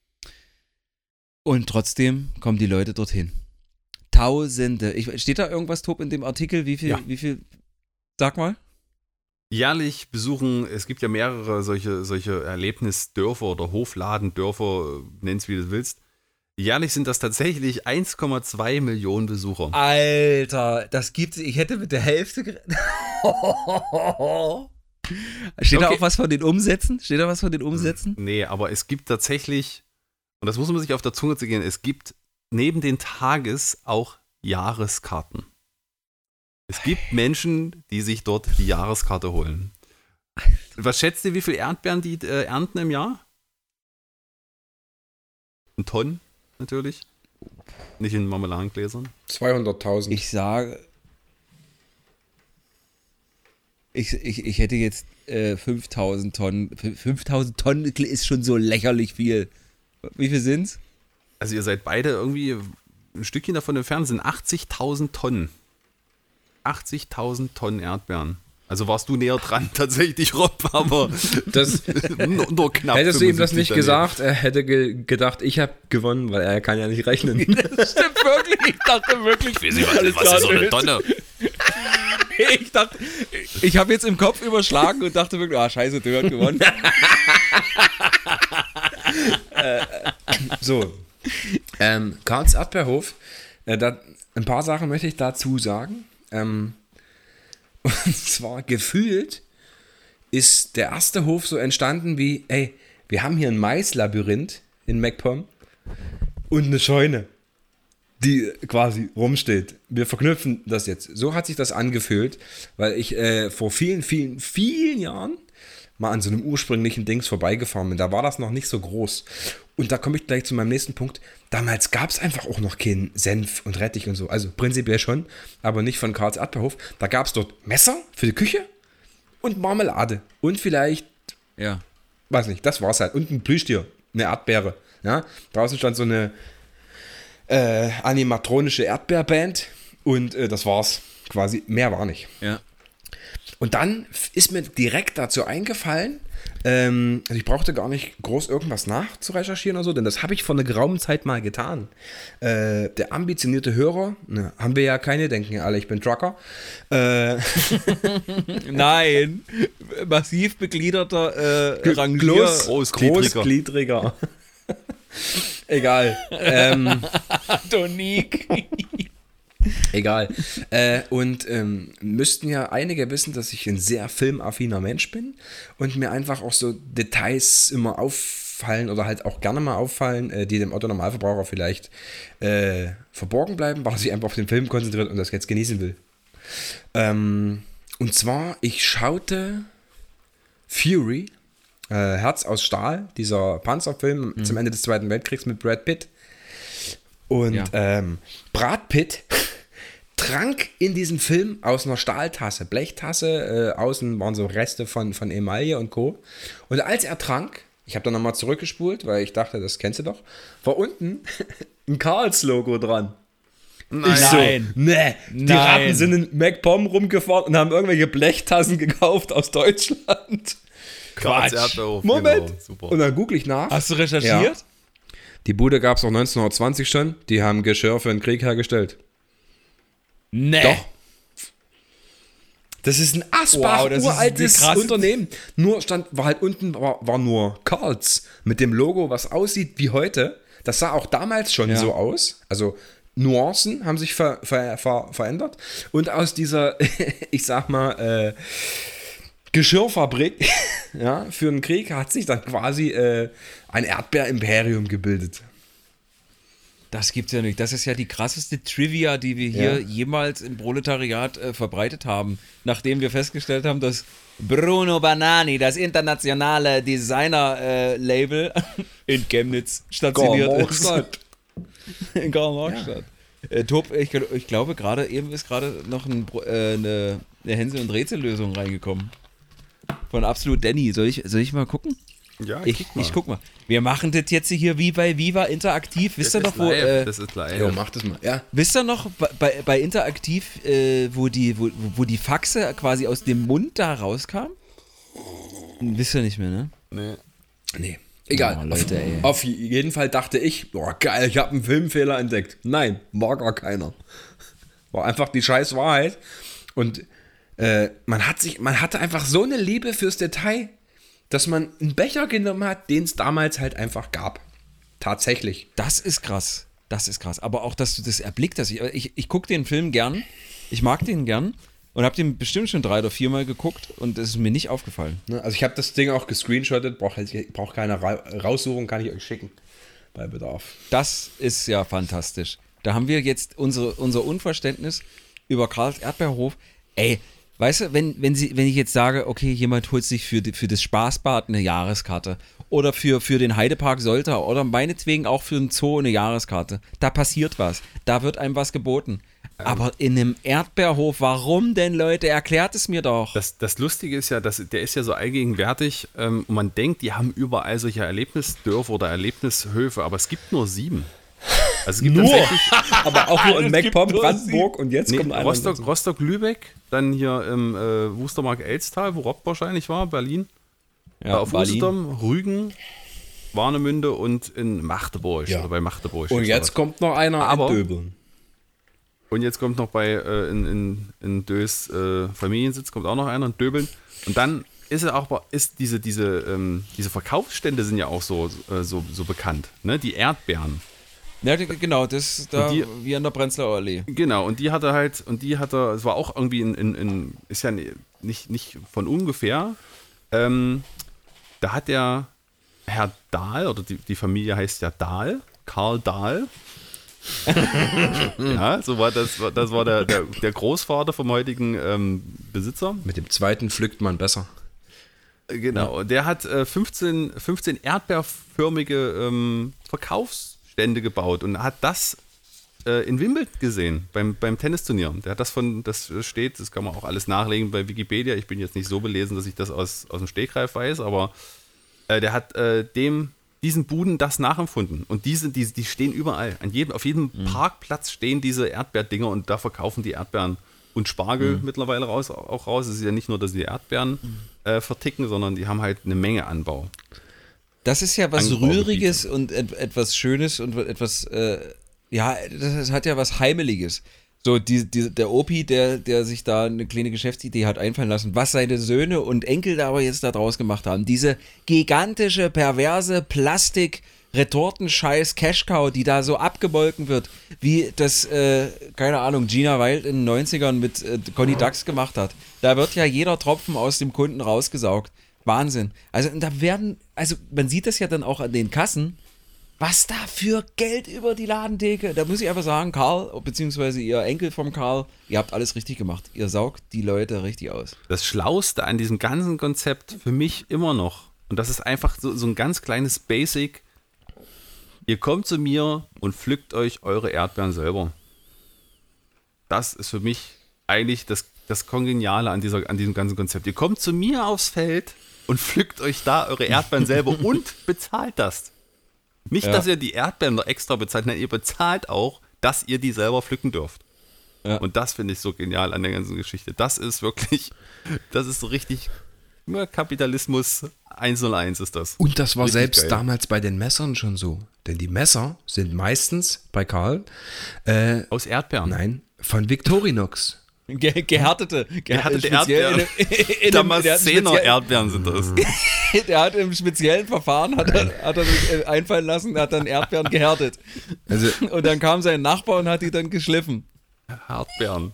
Und trotzdem kommen die Leute dorthin. Tausende. Ich, steht da irgendwas, Tob, in dem Artikel? Wie viel, Ja. wie viel? Sag mal. Jährlich besuchen, es gibt ja mehrere solche, solche Erlebnisdörfer oder Hofladendörfer, nenn's wie du willst. Jährlich sind das tatsächlich eins Komma zwei Millionen Besucher. Alter, das gibt's. Ich hätte mit der Hälfte. gere- Steht da Okay. auch was von den Umsätzen? Steht da was von den Umsätzen? Nee, aber es gibt tatsächlich, und das muss man sich auf der Zunge zergehen, es gibt neben den Tages- auch Jahreskarten. Es gibt Menschen, die sich dort die Jahreskarte holen. Was schätzt ihr, wie viel Erdbeeren die äh, ernten im Jahr? Ein Tonnen, natürlich. Nicht in Marmeladengläsern? zweihunderttausend. Ich sage, ich, ich, ich hätte jetzt äh, fünftausend Tonnen. fünftausend Tonnen ist schon so lächerlich viel. Wie viel sind's? Also ihr seid beide irgendwie ein Stückchen davon entfernt, sind achtzigtausend Tonnen. achtzigtausend Tonnen Erdbeeren. Also warst du näher dran tatsächlich, Rob, aber Das, nur, nur knapp. hättest du ihm das fünfundsiebzig nicht daneben. gesagt, er hätte ge gedacht, ich habe gewonnen, weil er kann ja nicht rechnen. Das stimmt wirklich. Ich dachte wirklich. Wie Sie was, was ist so eine Tonne? Ich dachte, ich habe jetzt im Kopf überschlagen und dachte wirklich, ah, scheiße, du hast gewonnen. So, ähm, Karls Erdbeerhof, äh, da, ein paar Sachen möchte ich dazu sagen. Ähm, und zwar gefühlt ist der erste Hof so entstanden wie, ey, wir haben hier ein Maislabyrinth in MacPom und eine Scheune, die quasi rumsteht. Wir verknüpfen das jetzt. So hat sich das angefühlt, weil ich äh, vor vielen, vielen, vielen Jahren mal an so einem ursprünglichen Dings vorbeigefahren bin. Da war das noch nicht so groß. Und da komme ich gleich zu meinem nächsten Punkt. Damals gab es einfach auch noch keinen Senf und Rettich und so. Also prinzipiell schon, aber nicht von Karls Erdbeerhof. Da gab es dort Messer für die Küche und Marmelade. Und vielleicht, Ja. weiß nicht, das war's halt. Und ein Plüschtier, eine Erdbeere. Ja? Draußen stand so eine äh, animatronische Erdbeerband und äh, das war's. Quasi, mehr war nicht. Ja. Und dann ist mir direkt dazu eingefallen, ähm, also ich brauchte gar nicht groß irgendwas nachzurecherchieren oder so, denn das habe ich vor einer geraumen Zeit mal getan. Äh, der ambitionierte Hörer, ne, haben wir ja keine, denken ja alle, ich bin Trucker. Äh, Nein. Massiv begliederter äh, Rangier. Groß, Großgliedriger. Großgliedriger. Egal. Ähm, Donik. Egal. Äh, und ähm, müssten ja einige wissen, dass ich ein sehr filmaffiner Mensch bin und mir einfach auch so Details immer auffallen oder halt auch gerne mal auffallen, äh, die dem Otto-Normalverbraucher vielleicht äh, verborgen bleiben, weil er sich einfach auf den Film konzentriert und das jetzt genießen will. Ähm, und zwar, ich schaute Fury, äh, Herz aus Stahl, dieser Panzerfilm zum Ende des Zweiten Weltkriegs mit Brad Pitt. Und Ja. ähm, Brad Pitt trank in diesem Film aus einer Stahltasse, Blechtasse, äh, außen waren so Reste von, von Emaille und Co. Und als er trank, ich habe dann nochmal zurückgespult, weil ich dachte, das kennst du doch, war unten ein Karls-Logo dran. Nein. Ich so, Nein. nee, die Nein. Ratten sind in MacPom rumgefahren und haben irgendwelche Blechtassen gekauft aus Deutschland. Karls Erdbeerhof, Moment. Genau, super. Und dann google ich nach. Hast du recherchiert? Ja. Die Bude gab es auch neunzehnhundertzwanzig schon. Die haben Geschirr für den Krieg hergestellt. Nee. Doch. Das ist ein Asbach, Wow, das ist uraltes krass. Unternehmen. Nur stand, war halt unten, war, war nur Karls mit dem Logo, was aussieht wie heute. Das sah auch damals schon Ja. so aus. Also Nuancen haben sich ver, ver, ver, verändert. Und aus dieser, ich sag mal, äh, Geschirrfabrik ja, für den Krieg hat sich dann quasi äh, ein Erdbeerimperium gebildet. Das gibt's ja nicht. Das ist ja die krasseste Trivia, die wir hier Ja. jemals im Proletariat äh, verbreitet haben. Nachdem wir festgestellt haben, dass Bruno Banani, das internationale Designer-Label, in Chemnitz stationiert ist. Karl-Marx-Stadt. In Karl-Marx-Stadt. Äh, Top, ich, ich glaube, gerade eben ist gerade noch ein, Pro- äh, eine, eine Hänsel- und Rätsellösung reingekommen. Von Absolut Danny. Soll ich, soll ich mal gucken? Ja, Ich, kick mal. ich guck mal. Wir machen das jetzt hier wie bei Viva Interaktiv. Wisst ihr Das noch, ist wo. live, Äh, das ist live. Jo, mach das mal. Ja. wisst ihr noch, bei- bei, bei Interaktiv, äh, wo, die, wo, wo die Faxe quasi aus dem Mund da rauskam? Wisst ihr nicht mehr, ne? Nee. Nee. Egal. Oh, Leute, ey. auf, auf jeden Fall dachte ich, boah, geil, ich habe einen Filmfehler entdeckt. Nein, war gar keiner. War einfach die scheiß Wahrheit. Und äh, man hat sich, man hatte einfach so eine Liebe fürs Detail, dass man einen Becher genommen hat, den es damals halt einfach gab. Tatsächlich. Das ist krass. Das ist krass. Aber auch, dass du das erblickt hast. Ich, ich, ich gucke den Film gern. Ich mag den gern. Und habe den bestimmt schon drei oder viermal geguckt. Und es ist mir nicht aufgefallen. Ne, also ich habe das Ding auch gescreenshottet, brauche brauch keine Ra Raussuchung, kann ich euch schicken. Bei Bedarf. Das ist ja fantastisch. Da haben wir jetzt unsere, unser Unverständnis über Karls Erdbeerhof. Ey, Weißt du, wenn, wenn, sie, wenn ich jetzt sage, okay, jemand holt sich für, die, für das Spaßbad eine Jahreskarte oder für, für den Heidepark Soltau oder meinetwegen auch für den Zoo eine Jahreskarte, da passiert was, da wird einem was geboten. Aber in einem Erdbeerhof, warum denn, Leute? Erklärt es mir doch. Das, das Lustige ist ja, dass der ist ja so allgegenwärtig ähm, und man denkt, die haben überall solche Erlebnisdörfer oder Erlebnishöfe, aber es gibt nur sieben. Also es gibt Nur? tatsächlich Aber auch nur in Es gibt MacPom, nur Brandenburg und jetzt nee, kommt einer. Rostock, dazu. Rostock, Lübeck, dann hier im äh, Wustermark-Elstal, wo Rob wahrscheinlich war, Berlin, Ja, auf Usedom, Rügen, Warnemünde und in Magdeburg Ja. oder bei Magdeburg. Und jetzt kommt noch einer Aber- in Döbeln. Und jetzt kommt noch bei äh, in, in, in Dös äh, Familiensitz kommt auch noch einer in Döbeln. Und dann ist es auch ist diese diese ähm, diese Verkaufsstände sind ja auch so äh, so, so bekannt, ne? Die Erdbeeren. Ja, g- genau, das ist da Und die- wie an der Prenzlauer Allee. Genau. Und die hat er halt und die hat er. Es war auch irgendwie in, in, in ist ja nicht nicht von ungefähr. Ähm, da hat der Herr Dahl oder die, die Familie heißt ja Dahl, Karl Dahl. Ja, so war das, das war der, der, der Großvater vom heutigen ähm, Besitzer. Mit dem zweiten pflückt man besser. Genau, der hat äh, fünfzehn, fünfzehn erdbeerförmige ähm, Verkaufsstände gebaut und hat das äh, in Wimbledon gesehen, beim, beim Tennisturnier. Der hat das von, das steht, das kann man auch alles nachlegen bei Wikipedia. Ich bin jetzt nicht so belesen, dass ich das aus, aus dem Stegreif weiß, aber äh, der hat äh, dem diesen Buden das nachempfunden. Und die, sind, die, die stehen überall. An jedem, auf jedem mhm. Parkplatz stehen diese Erdbeerdinger und da verkaufen die Erdbeeren und Spargel mhm. mittlerweile raus, auch raus. Es ist ja nicht nur, dass sie Erdbeeren mhm. äh, verticken, sondern die haben halt eine Menge Anbau. Das ist ja was Anbaugebiete. Rühriges und et etwas Schönes und etwas, äh, ja, das hat ja was Heimeliges. So, die, die, der Opi, der, der sich da eine kleine Geschäftsidee hat einfallen lassen, was seine Söhne und Enkel da aber jetzt da draus gemacht haben. Diese gigantische, perverse Plastik- Retortenscheiß Cash-Cow, die da so abgemolken wird, wie das, äh, keine Ahnung, Gina Wild in den neunzigern mit äh, Conny Dax gemacht hat. Da wird ja jeder Tropfen aus dem Kunden rausgesaugt. Wahnsinn. Also und da werden, also man sieht das ja dann auch an den Kassen, was da für Geld über die Ladentheke. Da muss ich einfach sagen, Karl, beziehungsweise ihr Enkel vom Karl, ihr habt alles richtig gemacht. Ihr saugt die Leute richtig aus. Das Schlauste an diesem ganzen Konzept für mich immer noch, und das ist einfach so, so ein ganz kleines Basic, ihr kommt zu mir und pflückt euch eure Erdbeeren selber. Das ist für mich eigentlich das, das Kongeniale an, dieser, an diesem ganzen Konzept. Ihr kommt zu mir aufs Feld und pflückt euch da eure Erdbeeren selber und bezahlt das. Nicht, Ja. dass ihr die Erdbeeren noch extra bezahlt, nein, ihr bezahlt auch, dass ihr die selber pflücken dürft. Ja. Und das finde ich so genial an der ganzen Geschichte. Das ist wirklich, das ist so richtig nur Kapitalismus eins null eins ist das. Und das war Richtig selbst geil. damals bei den Messern schon so. Denn die Messer sind meistens bei Karl, äh, Aus Erdbeeren. nein, von Victorinox. Ge gehärtete, Gehärtete speziell Erdbeeren. in, in, in, einem- der hat Damaszener speziell- Erdbeeren sind das. Der hat im speziellen Verfahren hat er, hat er sich äh, einfallen lassen, hat dann Erdbeeren gehärtet. Also, Und dann kam sein Nachbar und hat die dann geschliffen. Erdbeeren.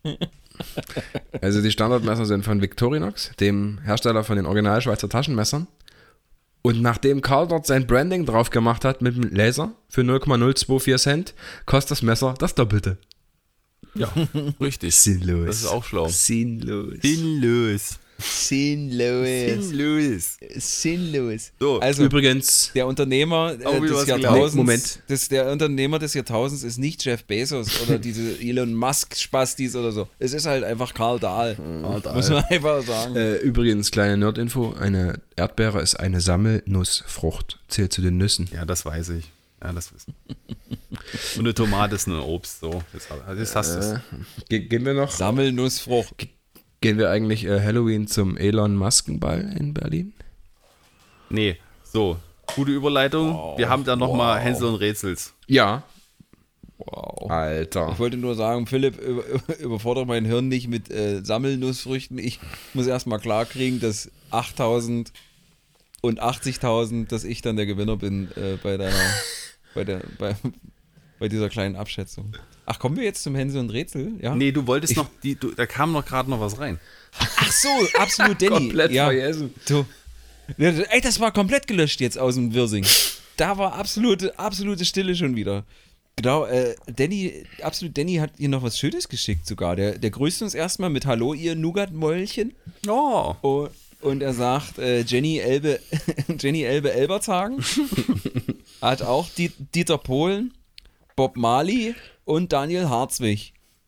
also die Standardmesser sind von Victorinox, dem Hersteller von den Original Schweizer Taschenmessern. Und nachdem Karl dort sein Branding drauf gemacht hat mit dem Laser für null Komma null vierundzwanzig Cent, kostet das Messer das Doppelte. Ja, richtig. Sinnlos. Das ist auch schlau. Sinnlos. Sinnlos. Sinnlos. Sinnlos. Sinnlos. So, Also, Übrigens, der Unternehmer äh, Auch wieder des was gelernt. Jahrtausends, Moment. Das, der Unternehmer des Jahrtausends ist nicht Jeff Bezos oder diese Elon Musk-Spastis oder so. Es ist halt einfach Karl Dahl. Muss man einfach sagen. äh, übrigens, kleine Nerd-Info, eine Erdbeere ist eine Sammelnussfrucht, zählt zu den Nüssen. ja, das weiß ich. Ja, das wissen. Und eine Tomate ist ein Obst. So, jetzt, jetzt hast du es. Äh, ge gehen wir noch, Sammelnussfrucht. gehen wir eigentlich äh, Halloween zum Elon Maskenball in Berlin? Nee, so. Gute Überleitung. Wir haben da nochmal wow. Hänsel und Rätsels. Ja. Wow. Alter. Ich wollte nur sagen, Philipp, über, über, überfordere mein Hirn nicht mit äh, Sammelnussfrüchten. Ich muss erstmal klarkriegen, dass achttausend und achtzigtausend, dass ich dann der Gewinner bin äh, bei deiner, bei, der, bei, bei dieser kleinen Abschätzung. Ach, kommen wir jetzt zum Hänsel und Rätsel? Ja? Nee, du wolltest Ich- noch, die, du, da kam noch gerade noch was rein. Ach so, absolut, Danny. Komplett ja. vergessen. Du. Ja, ey, das war komplett gelöscht jetzt aus dem Wirsing. Da war absolute, absolute Stille schon wieder. Genau, äh, Danny, absolut, Danny hat hier noch was Schönes geschickt sogar. Der, der grüßt uns erstmal mit Hallo, ihr Nougat-Mäulchen. Oh. Und, und er sagt, äh, Jenny Elbe, Jenny Elbe Elbertshagen hat auch Die, Dieter Pohlen, Bob Marley und Daniel Harzwig.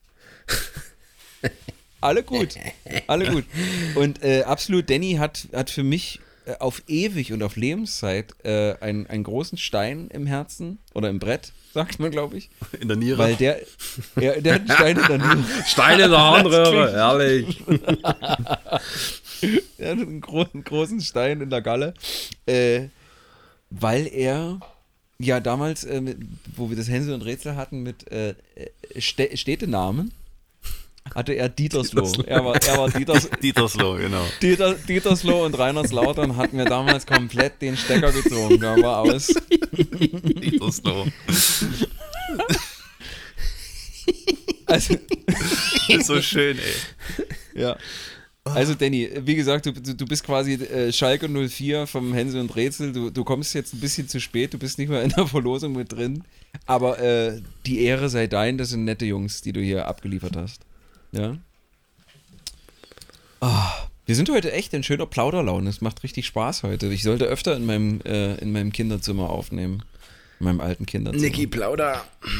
Alle gut, alle gut. Und äh, absolut, Danny hat, hat für mich äh, auf ewig und auf Lebenszeit äh, einen, einen großen Stein im Herzen oder im Brett, sagt man, glaube ich. In der Niere. Weil der, ja, der hat einen Stein in der Niere. Stein in der Harnröhre, herrlich. Er hat einen großen, großen Stein in der Galle, äh, weil er ja damals, äh, mit, wo wir das Hänsel und Rätsel hatten mit äh, Stä- Städtenamen, hatte er Dietersloh. Er war, er war Dieters, Dietersloh, genau. Dieter, Dietersloh und Reinerslautern hatten mir damals komplett den Stecker gezogen. Da war aus. Dietersloh. Also, Das ist so schön, ey. ja. Also Danny, wie gesagt, du, du bist quasi äh, Schalke null vier vom Hänsel und Rätsel. Du, du kommst jetzt ein bisschen zu spät, du bist nicht mehr in der Verlosung mit drin. Aber äh, die Ehre sei dein, das sind nette Jungs, die du hier abgeliefert hast. Ja. Oh, wir sind heute echt in schöner Plauderlaune. Es macht richtig Spaß heute. Ich sollte öfter in meinem, äh, in meinem Kinderzimmer aufnehmen. In meinem alten Kinderzimmer. Niki Plauder.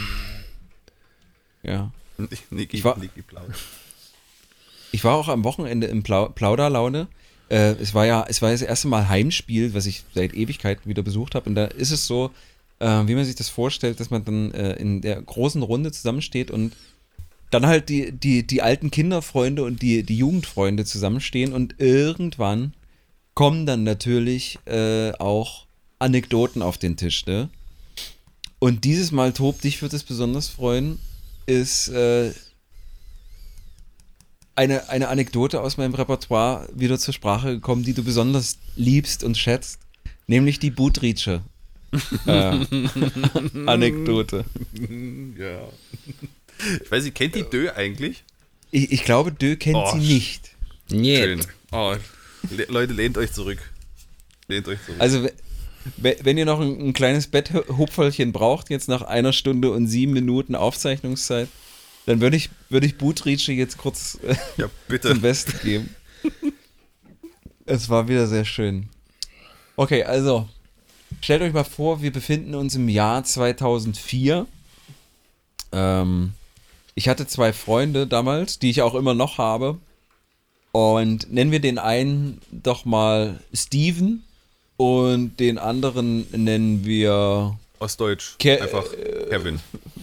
Ja. Niki, Ich war- Niki Plauder. Ich war auch am Wochenende in Plau- Plauderlaune. Äh, es war ja, es war das erste Mal Heimspiel, was ich seit Ewigkeiten wieder besucht habe. Und da ist es so, äh, wie man sich das vorstellt, dass man dann äh, in der großen Runde zusammensteht und dann halt die, die, die alten Kinderfreunde und die, die Jugendfreunde zusammenstehen und irgendwann kommen dann natürlich äh, auch Anekdoten auf den Tisch, ne? Und dieses Mal, Tob, dich wird es besonders freuen, ist äh, eine, eine Anekdote aus meinem Repertoire wieder zur Sprache gekommen, die du besonders liebst und schätzt, nämlich die Budritsche äh, Anekdote. Ja. Ich weiß nicht, kennt die Dö eigentlich? Ich, ich glaube, Dö kennt Oh, sie nicht. Nee. Schön. Oh, le- Leute, lehnt euch zurück. Lehnt euch zurück. Also, we- wenn ihr noch ein, ein kleines Betthupferlchen braucht, jetzt nach einer Stunde und sieben Minuten Aufzeichnungszeit, dann würde ich, würde ich Budritsche jetzt kurz äh, ja, bitte. zum Besten geben. Es war wieder sehr schön. Okay, also, stellt euch mal vor, wir befinden uns im Jahr zweitausendvier. Ähm, ich hatte zwei Freunde damals, die ich auch immer noch habe. Und nennen wir den einen doch mal Steven und den anderen nennen wir... Ostdeutsch. Ke- Einfach Kevin.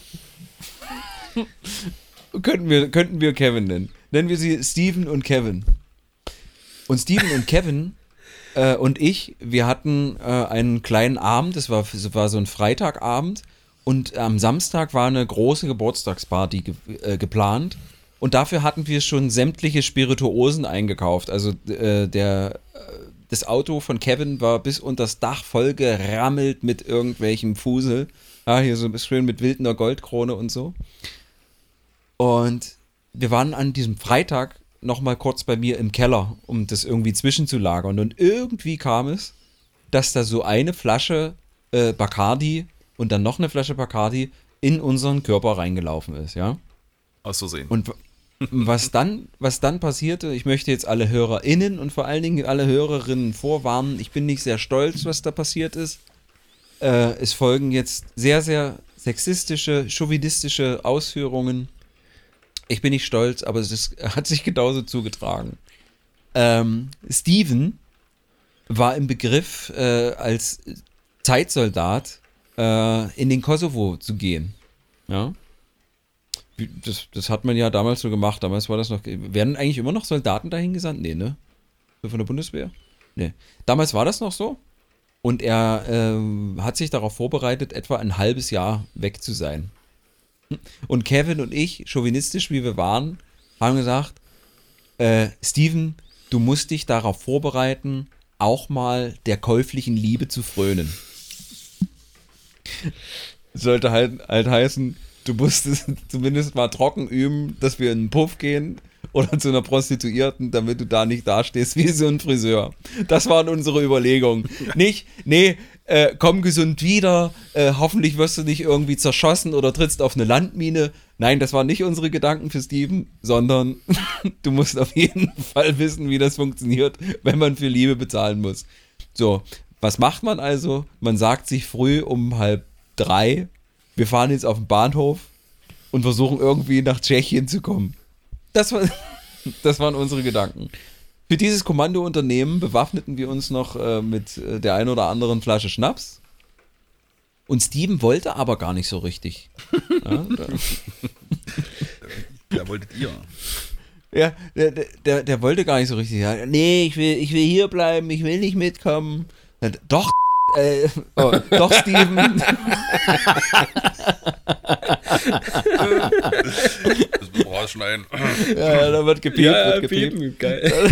Könnten wir, könnten wir Kevin nennen. Nennen wir sie Steven und Kevin. Und Steven und Kevin äh, und ich, wir hatten äh, einen kleinen Abend, das war, das war so ein Freitagabend und am Samstag war eine große Geburtstagsparty ge äh, geplant und dafür hatten wir schon sämtliche Spirituosen eingekauft. Also äh, der, äh, das Auto von Kevin war bis unter das Dach voll gerammelt mit irgendwelchem Fusel. Ja, hier so schön mit Wildner Goldkrone und so. Und wir waren an diesem Freitag noch mal kurz bei mir im Keller, um das irgendwie zwischenzulagern. Und irgendwie kam es, dass da so eine Flasche äh, Bacardi und dann noch eine Flasche Bacardi in unseren Körper reingelaufen ist, ja. Aus Versehen. Und w- was dann, was dann passierte, ich möchte jetzt alle HörerInnen und vor allen Dingen alle Hörerinnen vorwarnen, ich bin nicht sehr stolz, was da passiert ist. Äh, es folgen jetzt sehr, sehr sexistische, chauvinistische Ausführungen. Ich bin nicht stolz, aber es ist, hat sich genauso zugetragen. Ähm, Steven war im Begriff, äh, als Zeitsoldat äh, in den Kosovo zu gehen. Ja. Das, das hat man ja damals so gemacht. Damals war das noch. Werden eigentlich immer noch Soldaten dahin gesandt? Nee, ne? So von der Bundeswehr? Nee. Damals war das noch so. Und er äh, hat sich darauf vorbereitet, etwa ein halbes Jahr weg zu sein. Und Kevin und ich, chauvinistisch wie wir waren, haben gesagt, äh, Steven, du musst dich darauf vorbereiten, auch mal der käuflichen Liebe zu frönen. Sollte halt, halt heißen, du musst es zumindest mal trocken üben, dass wir in einen Puff gehen oder zu einer Prostituierten, damit du da nicht dastehst wie so ein Friseur. Das waren unsere Überlegungen. Nicht, nee, äh, komm gesund wieder, äh, hoffentlich wirst du nicht irgendwie zerschossen oder trittst auf eine Landmine. Nein, das waren nicht unsere Gedanken für Steven, sondern du musst auf jeden Fall wissen, wie das funktioniert, wenn man für Liebe bezahlen muss. So, was macht man also? Man sagt sich früh um halb drei, wir fahren jetzt auf den Bahnhof und versuchen irgendwie nach Tschechien zu kommen. Das, war, das waren unsere Gedanken. Für dieses Kommandounternehmen bewaffneten wir uns noch äh, mit äh, der einen oder anderen Flasche Schnaps. Und Steven wollte aber gar nicht so richtig. Ja, da, Da wolltet ihr. ja der, der, der wollte gar nicht so richtig. Ja, nee, ich will, ich will hier bleiben, ich will nicht mitkommen. Ja, doch, äh, oh, doch, Steven. Das muss man rausschneiden. Ja, da wird gepiept, Ja, wird gepiept. piepen, geil.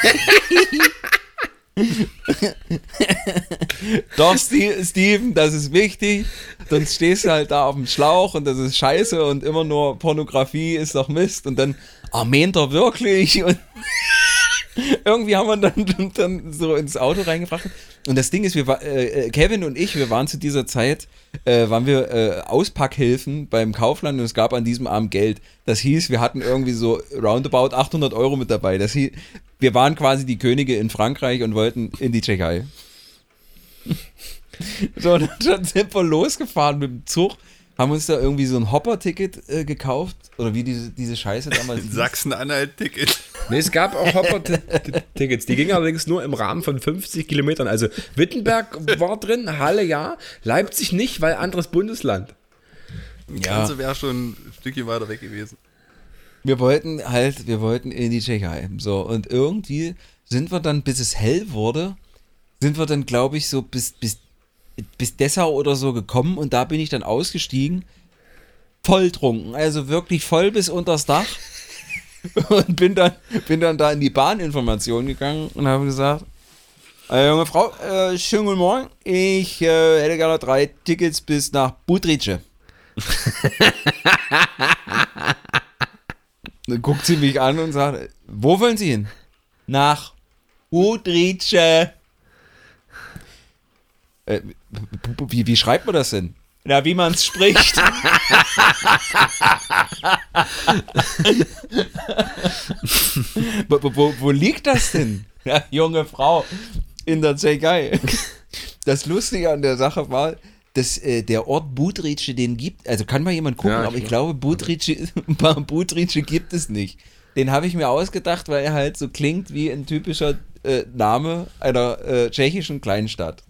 Doch, Ste- Steven, das ist wichtig. Sonst stehst du halt da auf dem Schlauch und das ist scheiße und immer nur Pornografie ist doch Mist. Und dann, ah, meint er wirklich? Und irgendwie haben wir dann, dann so ins Auto reingebracht. Und das Ding ist, wir war, äh, Kevin und ich, wir waren zu dieser Zeit, äh, waren wir äh, Auspackhilfen beim Kaufland und es gab an diesem Abend Geld. Das hieß, wir hatten irgendwie so roundabout achthundert Euro mit dabei. Das hieß, wir waren quasi die Könige in Frankreich und wollten in die Tschechei. So, und dann sind wir losgefahren mit dem Zug, haben uns da irgendwie so ein Hopper-Ticket äh, gekauft, oder wie diese, diese Scheiße damals hieß. Sachsen-Anhalt-Ticket. Nee, es gab auch Hopper-Tickets. Die gingen allerdings nur im Rahmen von fünfzig Kilometern. Also Wittenberg war drin, Halle ja, Leipzig nicht, weil anderes Bundesland. Ja, Also wäre schon ein Stückchen weiter weg gewesen. wir wollten halt, wir wollten in die Tschechei. So, und irgendwie sind wir dann, bis es hell wurde, sind wir dann, glaube ich, so bis, bis, bis Dessau oder so gekommen und da bin ich dann ausgestiegen, volltrunken, also wirklich voll bis unters Dach und bin dann, bin dann da in die Bahninformation gegangen und habe gesagt, äh, junge Frau, äh, schönen guten Morgen, ich äh, hätte gerne drei Tickets bis nach Budrice. Dann guckt sie mich an und sagt, wo wollen Sie hin? Nach Budrice. Äh, wie, wie schreibt man das denn? Na, wie man es spricht. wo, wo, wo liegt das denn? Ja, junge Frau, in der Tschechei. Das Lustige an der Sache war, dass äh, der Ort Budrice, den gibt, also kann mal jemand gucken, Ja, aber ich ich glaube, Budrice, Budrice gibt es nicht. Den habe ich mir ausgedacht, weil er halt so klingt wie ein typischer äh, Name einer äh, tschechischen Kleinstadt.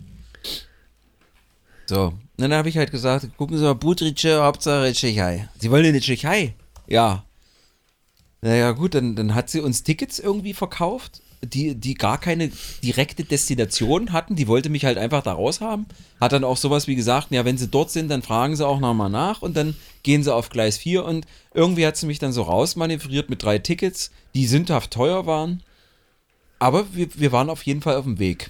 So, und dann habe ich halt gesagt, gucken Sie mal, Budrice, Hauptsache Tschechei. Sie wollen in die Tschechei? Ja. Naja gut, dann, dann hat sie uns Tickets irgendwie verkauft, die, die gar keine direkte Destination hatten. Die wollte mich halt einfach da raus haben. Hat dann auch sowas wie gesagt, ja, wenn sie dort sind, dann fragen sie auch nochmal nach und dann gehen sie auf Gleis vier und irgendwie hat sie mich dann so rausmanövriert mit drei Tickets, die sündhaft teuer waren. Aber wir, wir waren auf jeden Fall auf dem Weg.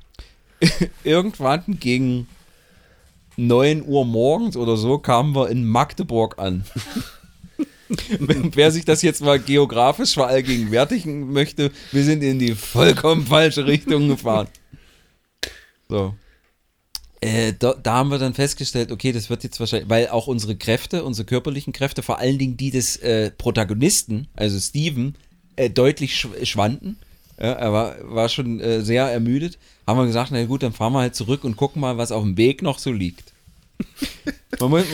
Irgendwann gegen neun Uhr morgens oder so kamen wir in Magdeburg an. Wer sich das jetzt mal geografisch verallgegenwärtigen möchte, wir sind in die vollkommen falsche Richtung gefahren. So. Äh, da, da haben wir dann festgestellt, okay, das wird jetzt wahrscheinlich, weil auch unsere Kräfte, unsere körperlichen Kräfte, vor allen Dingen die des äh, Protagonisten, also Steven, äh, deutlich sch- schwanden. Ja, er war, war schon äh, sehr ermüdet. Haben wir gesagt, na gut, dann fahren wir halt zurück und gucken mal, was auf dem Weg noch so liegt. Man muss,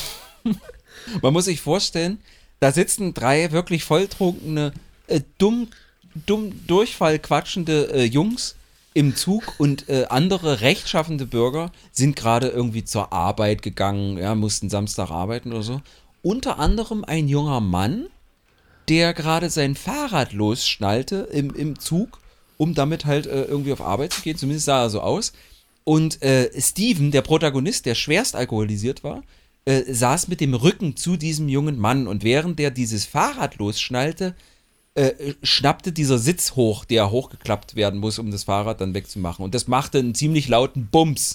man muss sich vorstellen, da sitzen drei wirklich volltrunkene, äh, dumm, dumm Durchfall quatschende äh, Jungs im Zug und äh, andere rechtschaffende Bürger sind gerade irgendwie zur Arbeit gegangen, ja, mussten Samstag arbeiten oder so. Unter anderem ein junger Mann, der gerade sein Fahrrad losschnallte im, im Zug, um damit halt äh, irgendwie auf Arbeit zu gehen, zumindest sah er so aus. Und äh, Steven, der Protagonist, der schwerst alkoholisiert war, äh, saß mit dem Rücken zu diesem jungen Mann und während der dieses Fahrrad losschnallte, äh, schnappte dieser Sitz hoch, der hochgeklappt werden muss, um das Fahrrad dann wegzumachen. Und das machte einen ziemlich lauten Bums.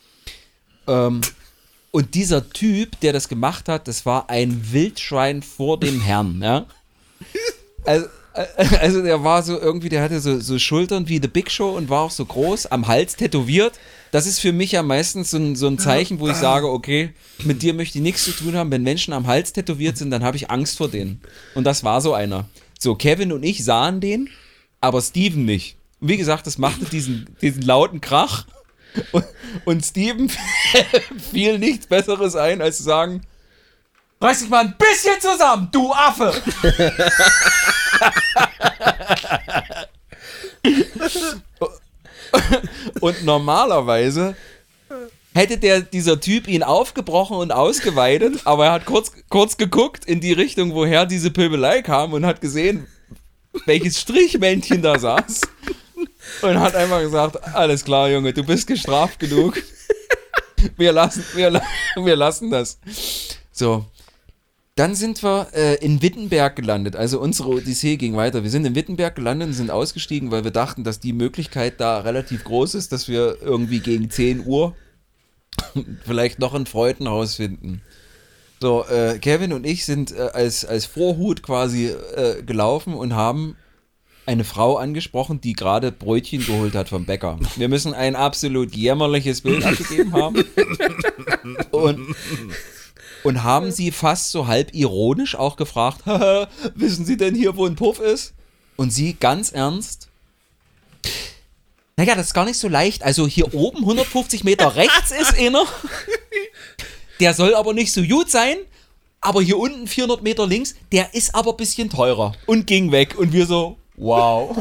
Ähm, und dieser Typ, der das gemacht hat, das war ein Wildschwein vor dem Herrn, ja. Also, Also der war so irgendwie, der hatte so, so Schultern wie The Big Show und war auch so groß, am Hals tätowiert. Das ist für mich ja meistens so ein, so ein Zeichen, wo ich sage, okay, mit dir möchte ich nichts zu tun haben. Wenn Menschen am Hals tätowiert sind, dann habe ich Angst vor denen. Und das war so einer. So, Kevin und ich sahen den, aber Steven nicht. Und wie gesagt, das machte diesen, diesen lauten Krach. Und, und Steven fiel nichts Besseres ein, als zu sagen, reiß dich mal ein bisschen zusammen, du Affe! Und normalerweise hätte der, dieser Typ ihn aufgebrochen und ausgeweidet, aber er hat kurz, kurz geguckt in die Richtung, woher diese Pöbelei kam und hat gesehen, welches Strichmännchen da saß und hat einfach gesagt, alles klar, Junge, du bist gestraft genug. Wir lassen, wir, wir lassen das. So. Dann sind wir äh, in Wittenberg gelandet, also unsere Odyssee ging weiter. Wir sind in Wittenberg gelandet und sind ausgestiegen, weil wir dachten, dass die Möglichkeit da relativ groß ist, dass wir irgendwie gegen zehn Uhr vielleicht noch ein Freudenhaus finden. So, äh, Kevin und ich sind äh, als, als Vorhut quasi äh, gelaufen und haben eine Frau angesprochen, die gerade Brötchen geholt hat vom Bäcker. Wir müssen ein absolut jämmerliches Bild abgegeben haben. Und... Und haben sie fast so halb ironisch auch gefragt, wissen Sie denn hier, wo ein Puff ist? Und sie ganz ernst, naja, das ist gar nicht so leicht. Also hier oben hundertfünfzig Meter rechts ist einer, der soll aber nicht so gut sein, aber hier unten vierhundert Meter links, der ist aber ein bisschen teurer. Und ging weg und wir so, wow.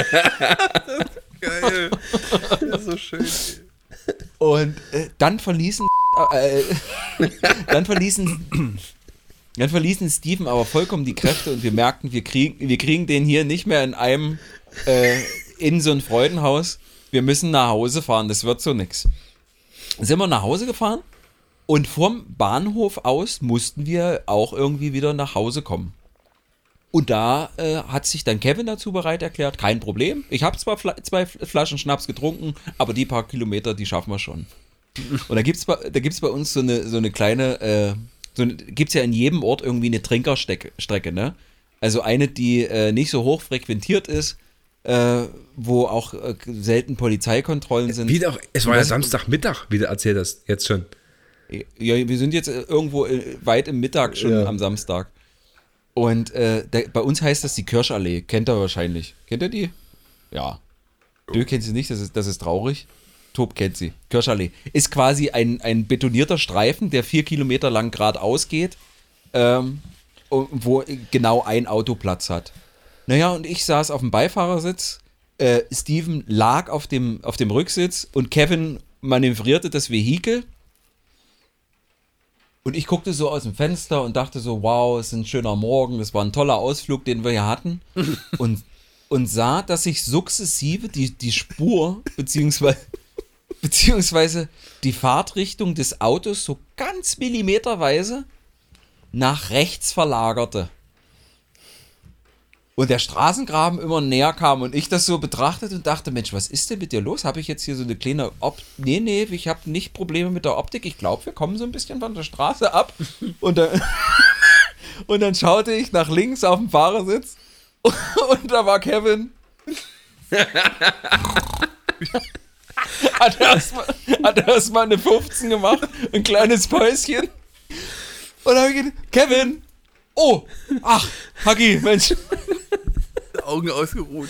Geil. Das ist so schön. Und äh, dann verließen äh, dann verließen dann verließen Steven aber vollkommen die Kräfte und wir merkten, wir kriegen, wir kriegen den hier nicht mehr in einem äh, in so ein Freudenhaus. Wir müssen nach Hause fahren, das wird so nix. Sind wir nach Hause gefahren und vom Bahnhof aus mussten wir auch irgendwie wieder nach Hause kommen. Und da äh, hat sich dann Kevin dazu bereit erklärt, kein Problem. Ich habe zwar Fla- zwei Flaschen Schnaps getrunken, aber die paar Kilometer, die schaffen wir schon. Und da gibt es bei, da gibt's bei uns so eine, so eine kleine, äh, so gibt es ja in jedem Ort irgendwie eine Trinkerstrecke, ne? Also eine, die äh, nicht so hoch frequentiert ist, äh, wo auch äh, selten Polizeikontrollen sind. Wie auch, es war ja Samstagmittag, wie du erzählt hast, jetzt schon. Ja, wir sind jetzt irgendwo äh, weit im Mittag schon Ja. am Samstag. Und äh, der, bei uns heißt das die Kirschallee. Kennt ihr wahrscheinlich. Kennt ihr die? Ja. Du kennst sie nicht, das ist, das ist traurig. Tob kennt sie. Kirschallee. Ist quasi ein, ein betonierter Streifen, der vier Kilometer lang geradeaus geht, ähm, wo genau ein Auto Platz hat. Naja, und ich saß auf dem Beifahrersitz, äh, Steven lag auf dem, auf dem Rücksitz und Kevin manövrierte das Vehikel. Und ich guckte so aus dem Fenster und dachte so, wow, es ist ein schöner Morgen, das war ein toller Ausflug, den wir hier hatten. Und, und sah, dass sich sukzessive die, die Spur, beziehungsweise, beziehungsweise die Fahrtrichtung des Autos so ganz millimeterweise nach rechts verlagerte. Und der Straßengraben immer näher kam und ich das so betrachtet und dachte, Mensch, was ist denn mit dir los? Habe ich jetzt hier so eine kleine Optik? Nee, nee, ich habe nicht Probleme mit der Optik. Ich glaube, wir kommen so ein bisschen von der Straße ab. Und dann, und dann schaute ich nach links auf den Fahrersitz und da war Kevin. Hat erstmal erst mal eine fünfzehn gemacht, ein kleines Päuschen. Und dann habe ich gedacht, Kevin! Oh, ach, Hagi, Mensch. Augen ausgeruht.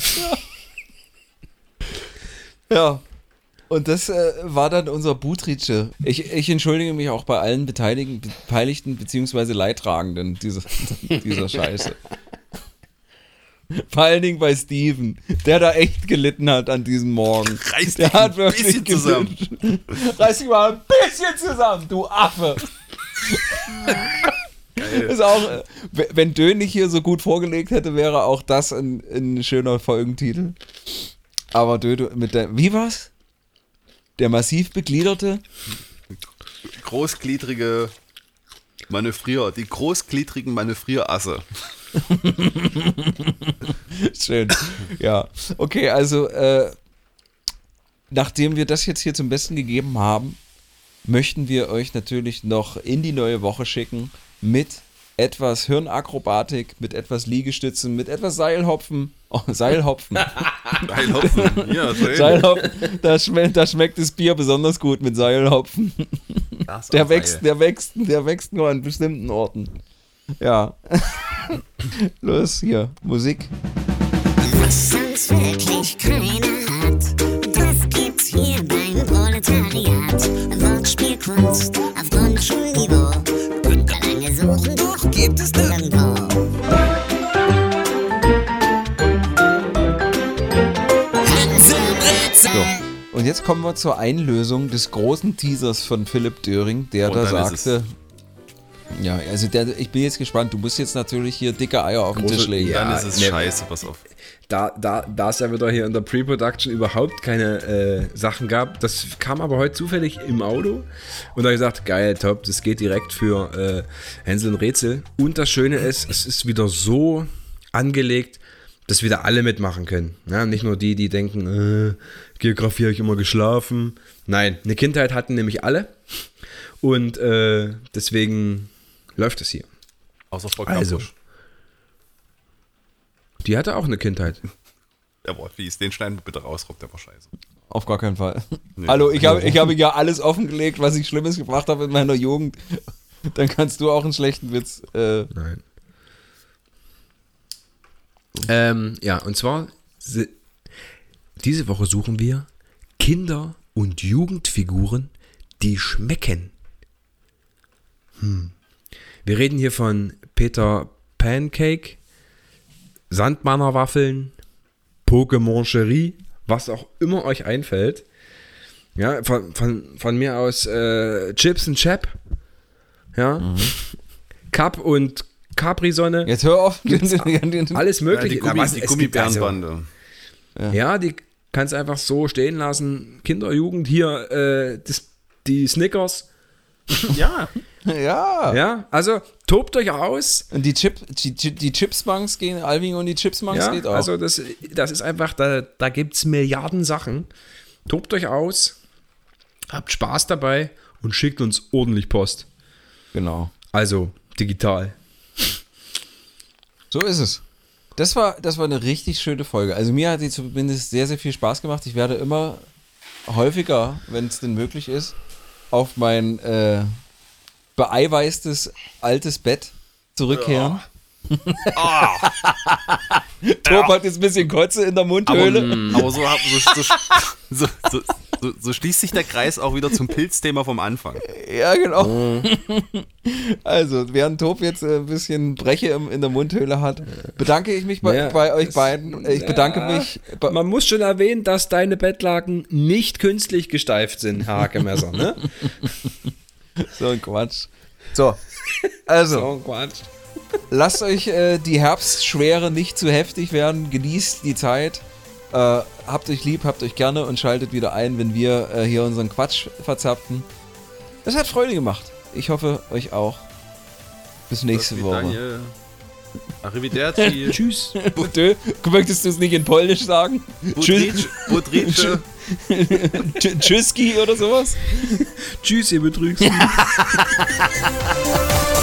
Ja. Ja. Und das äh, war dann unser Butrice. Ich, ich entschuldige mich auch bei allen Beteiligten, Beteiligten bzw. Leidtragenden dieser, dieser Scheiße. Vor allen Dingen bei Steven, der da echt gelitten hat an diesem Morgen. Reiß der dich hat ein wirklich bisschen zusammen. gelitten. Reiß dich mal ein bisschen zusammen, du Affe. Ist auch, äh, wenn Dön nicht hier so gut vorgelegt hätte, wäre auch das ein, ein schöner Folgentitel. Aber Dön mit der, wie war's? Der massiv begliederte? Großgliedrige Manövrier, die großgliedrigen Manövrierasse. Schön. Ja. Okay, also äh, nachdem wir das jetzt hier zum Besten gegeben haben, möchten wir euch natürlich noch in die neue Woche schicken mit etwas Hirnakrobatik, mit etwas Liegestützen, mit etwas Seilhopfen. Oh, Seilhopfen. Seilhopfen, ja, schön. Seilhopfen. Da, schme da schmeckt das Bier besonders gut mit Seilhopfen. Das Der auch wächst, geil. der wächst, der wächst nur an bestimmten Orten. Ja. Los, hier, Musik. Was sonst wirklich keiner hat, das gibt's hier beim Proletariat. Wortspielkunst auf Grundschulniveau. Und ja lange suchen, doch gibt es nirgendwo. Hänselbrezel. So, und jetzt kommen wir zur Einlösung des großen Teasers von Philipp Döring, der Und da dann ist sagte, ja, also der, ich bin jetzt gespannt, du musst jetzt natürlich hier dicke Eier auf den Große- Tisch legen. ja. Dann ist es ne- scheiße, pass auf. Da, da, da es ja wieder hier in der Pre-Production überhaupt keine äh, Sachen gab, das kam aber heute zufällig im Auto und da hab ich gesagt, geil, top, das geht direkt für äh, Hänsel und Rätsel. Und das Schöne ist, es ist wieder so angelegt, dass wieder alle mitmachen können. Ja, nicht nur die, die denken, äh, Geografie habe ich immer geschlafen. Nein, eine Kindheit hatten nämlich alle und äh, deswegen läuft es hier. Außer Frau Also. Kapusch. Die hatte auch eine Kindheit. Der war fies, den schneiden wir bitte raus, Rob, der war scheiße. Auf gar keinen Fall. Nee. Hallo, ich habe ich habe ja alles offengelegt, was ich Schlimmes gebracht habe in meiner Jugend. Dann kannst du auch einen schlechten Witz. Äh, Nein. Ähm, ja, und zwar se- diese Woche suchen wir Kinder- und Jugendfiguren, die schmecken. Hm. Wir reden hier von Peter Pancake, Sandmannerwaffeln, Pokémon Cherie, was auch immer euch einfällt. Ja, von, von, von mir aus äh, Chips und Chap. Ja. Cup und Capri-Sonne. jetzt hör auf. Alles Ja, mögliche. die Na, Gummi, was, die es gibt also- Gummibärenbande. Ja, die kannst du einfach so stehen lassen. Kinder, Jugend, hier äh, das, die Snickers. Ja. ja. Ja, also tobt euch aus. Und die, Chip, die, die, die Chipsbanks gehen, Alvin und die Chipsbanks Ja, geht auch. also das, das ist einfach, da, da gibt es Milliarden Sachen. Tobt euch aus, habt Spaß dabei und schickt uns ordentlich Post. genau. Also digital. So ist es. Das war, das war eine richtig schöne Folge. Also mir hat sie zumindest sehr, sehr viel Spaß gemacht. Ich werde immer häufiger, wenn es denn möglich ist, auf mein äh, beeiweißtes altes Bett zurückkehren. Ah, Tob hat jetzt ein bisschen Kotze in der aber, Mundhöhle. aber so, so, so, so, so, so, so schließt sich der Kreis auch wieder zum Pilzthema vom Anfang. Ja, genau. Also, während Tob jetzt äh, ein bisschen Breche im, in der Mundhöhle hat, bedanke ich mich bei, Ja, bei euch es- beiden. Ich bedanke Ja, mich. Bei, Man muss schon erwähnen, dass deine Bettlaken nicht künstlich gesteift sind, Herr Hackemesser, ne? so ein Quatsch. So, also. So, Quatsch. Lasst euch äh, die Herbstschwere nicht zu heftig werden. Genießt die Zeit. Äh, habt euch lieb, habt euch gerne und schaltet wieder ein, wenn wir äh, hier unseren Quatsch verzapfen. Das hat Freude gemacht. Ich hoffe, euch auch. Bis nächste Woche. Daniel. Arrivederci. Tschüss. Dö, möchtest du es nicht in Polnisch sagen? Tschüss, Budrice. Tsch- Tschüsski oder sowas? Tschüss, ihr Betrügsten.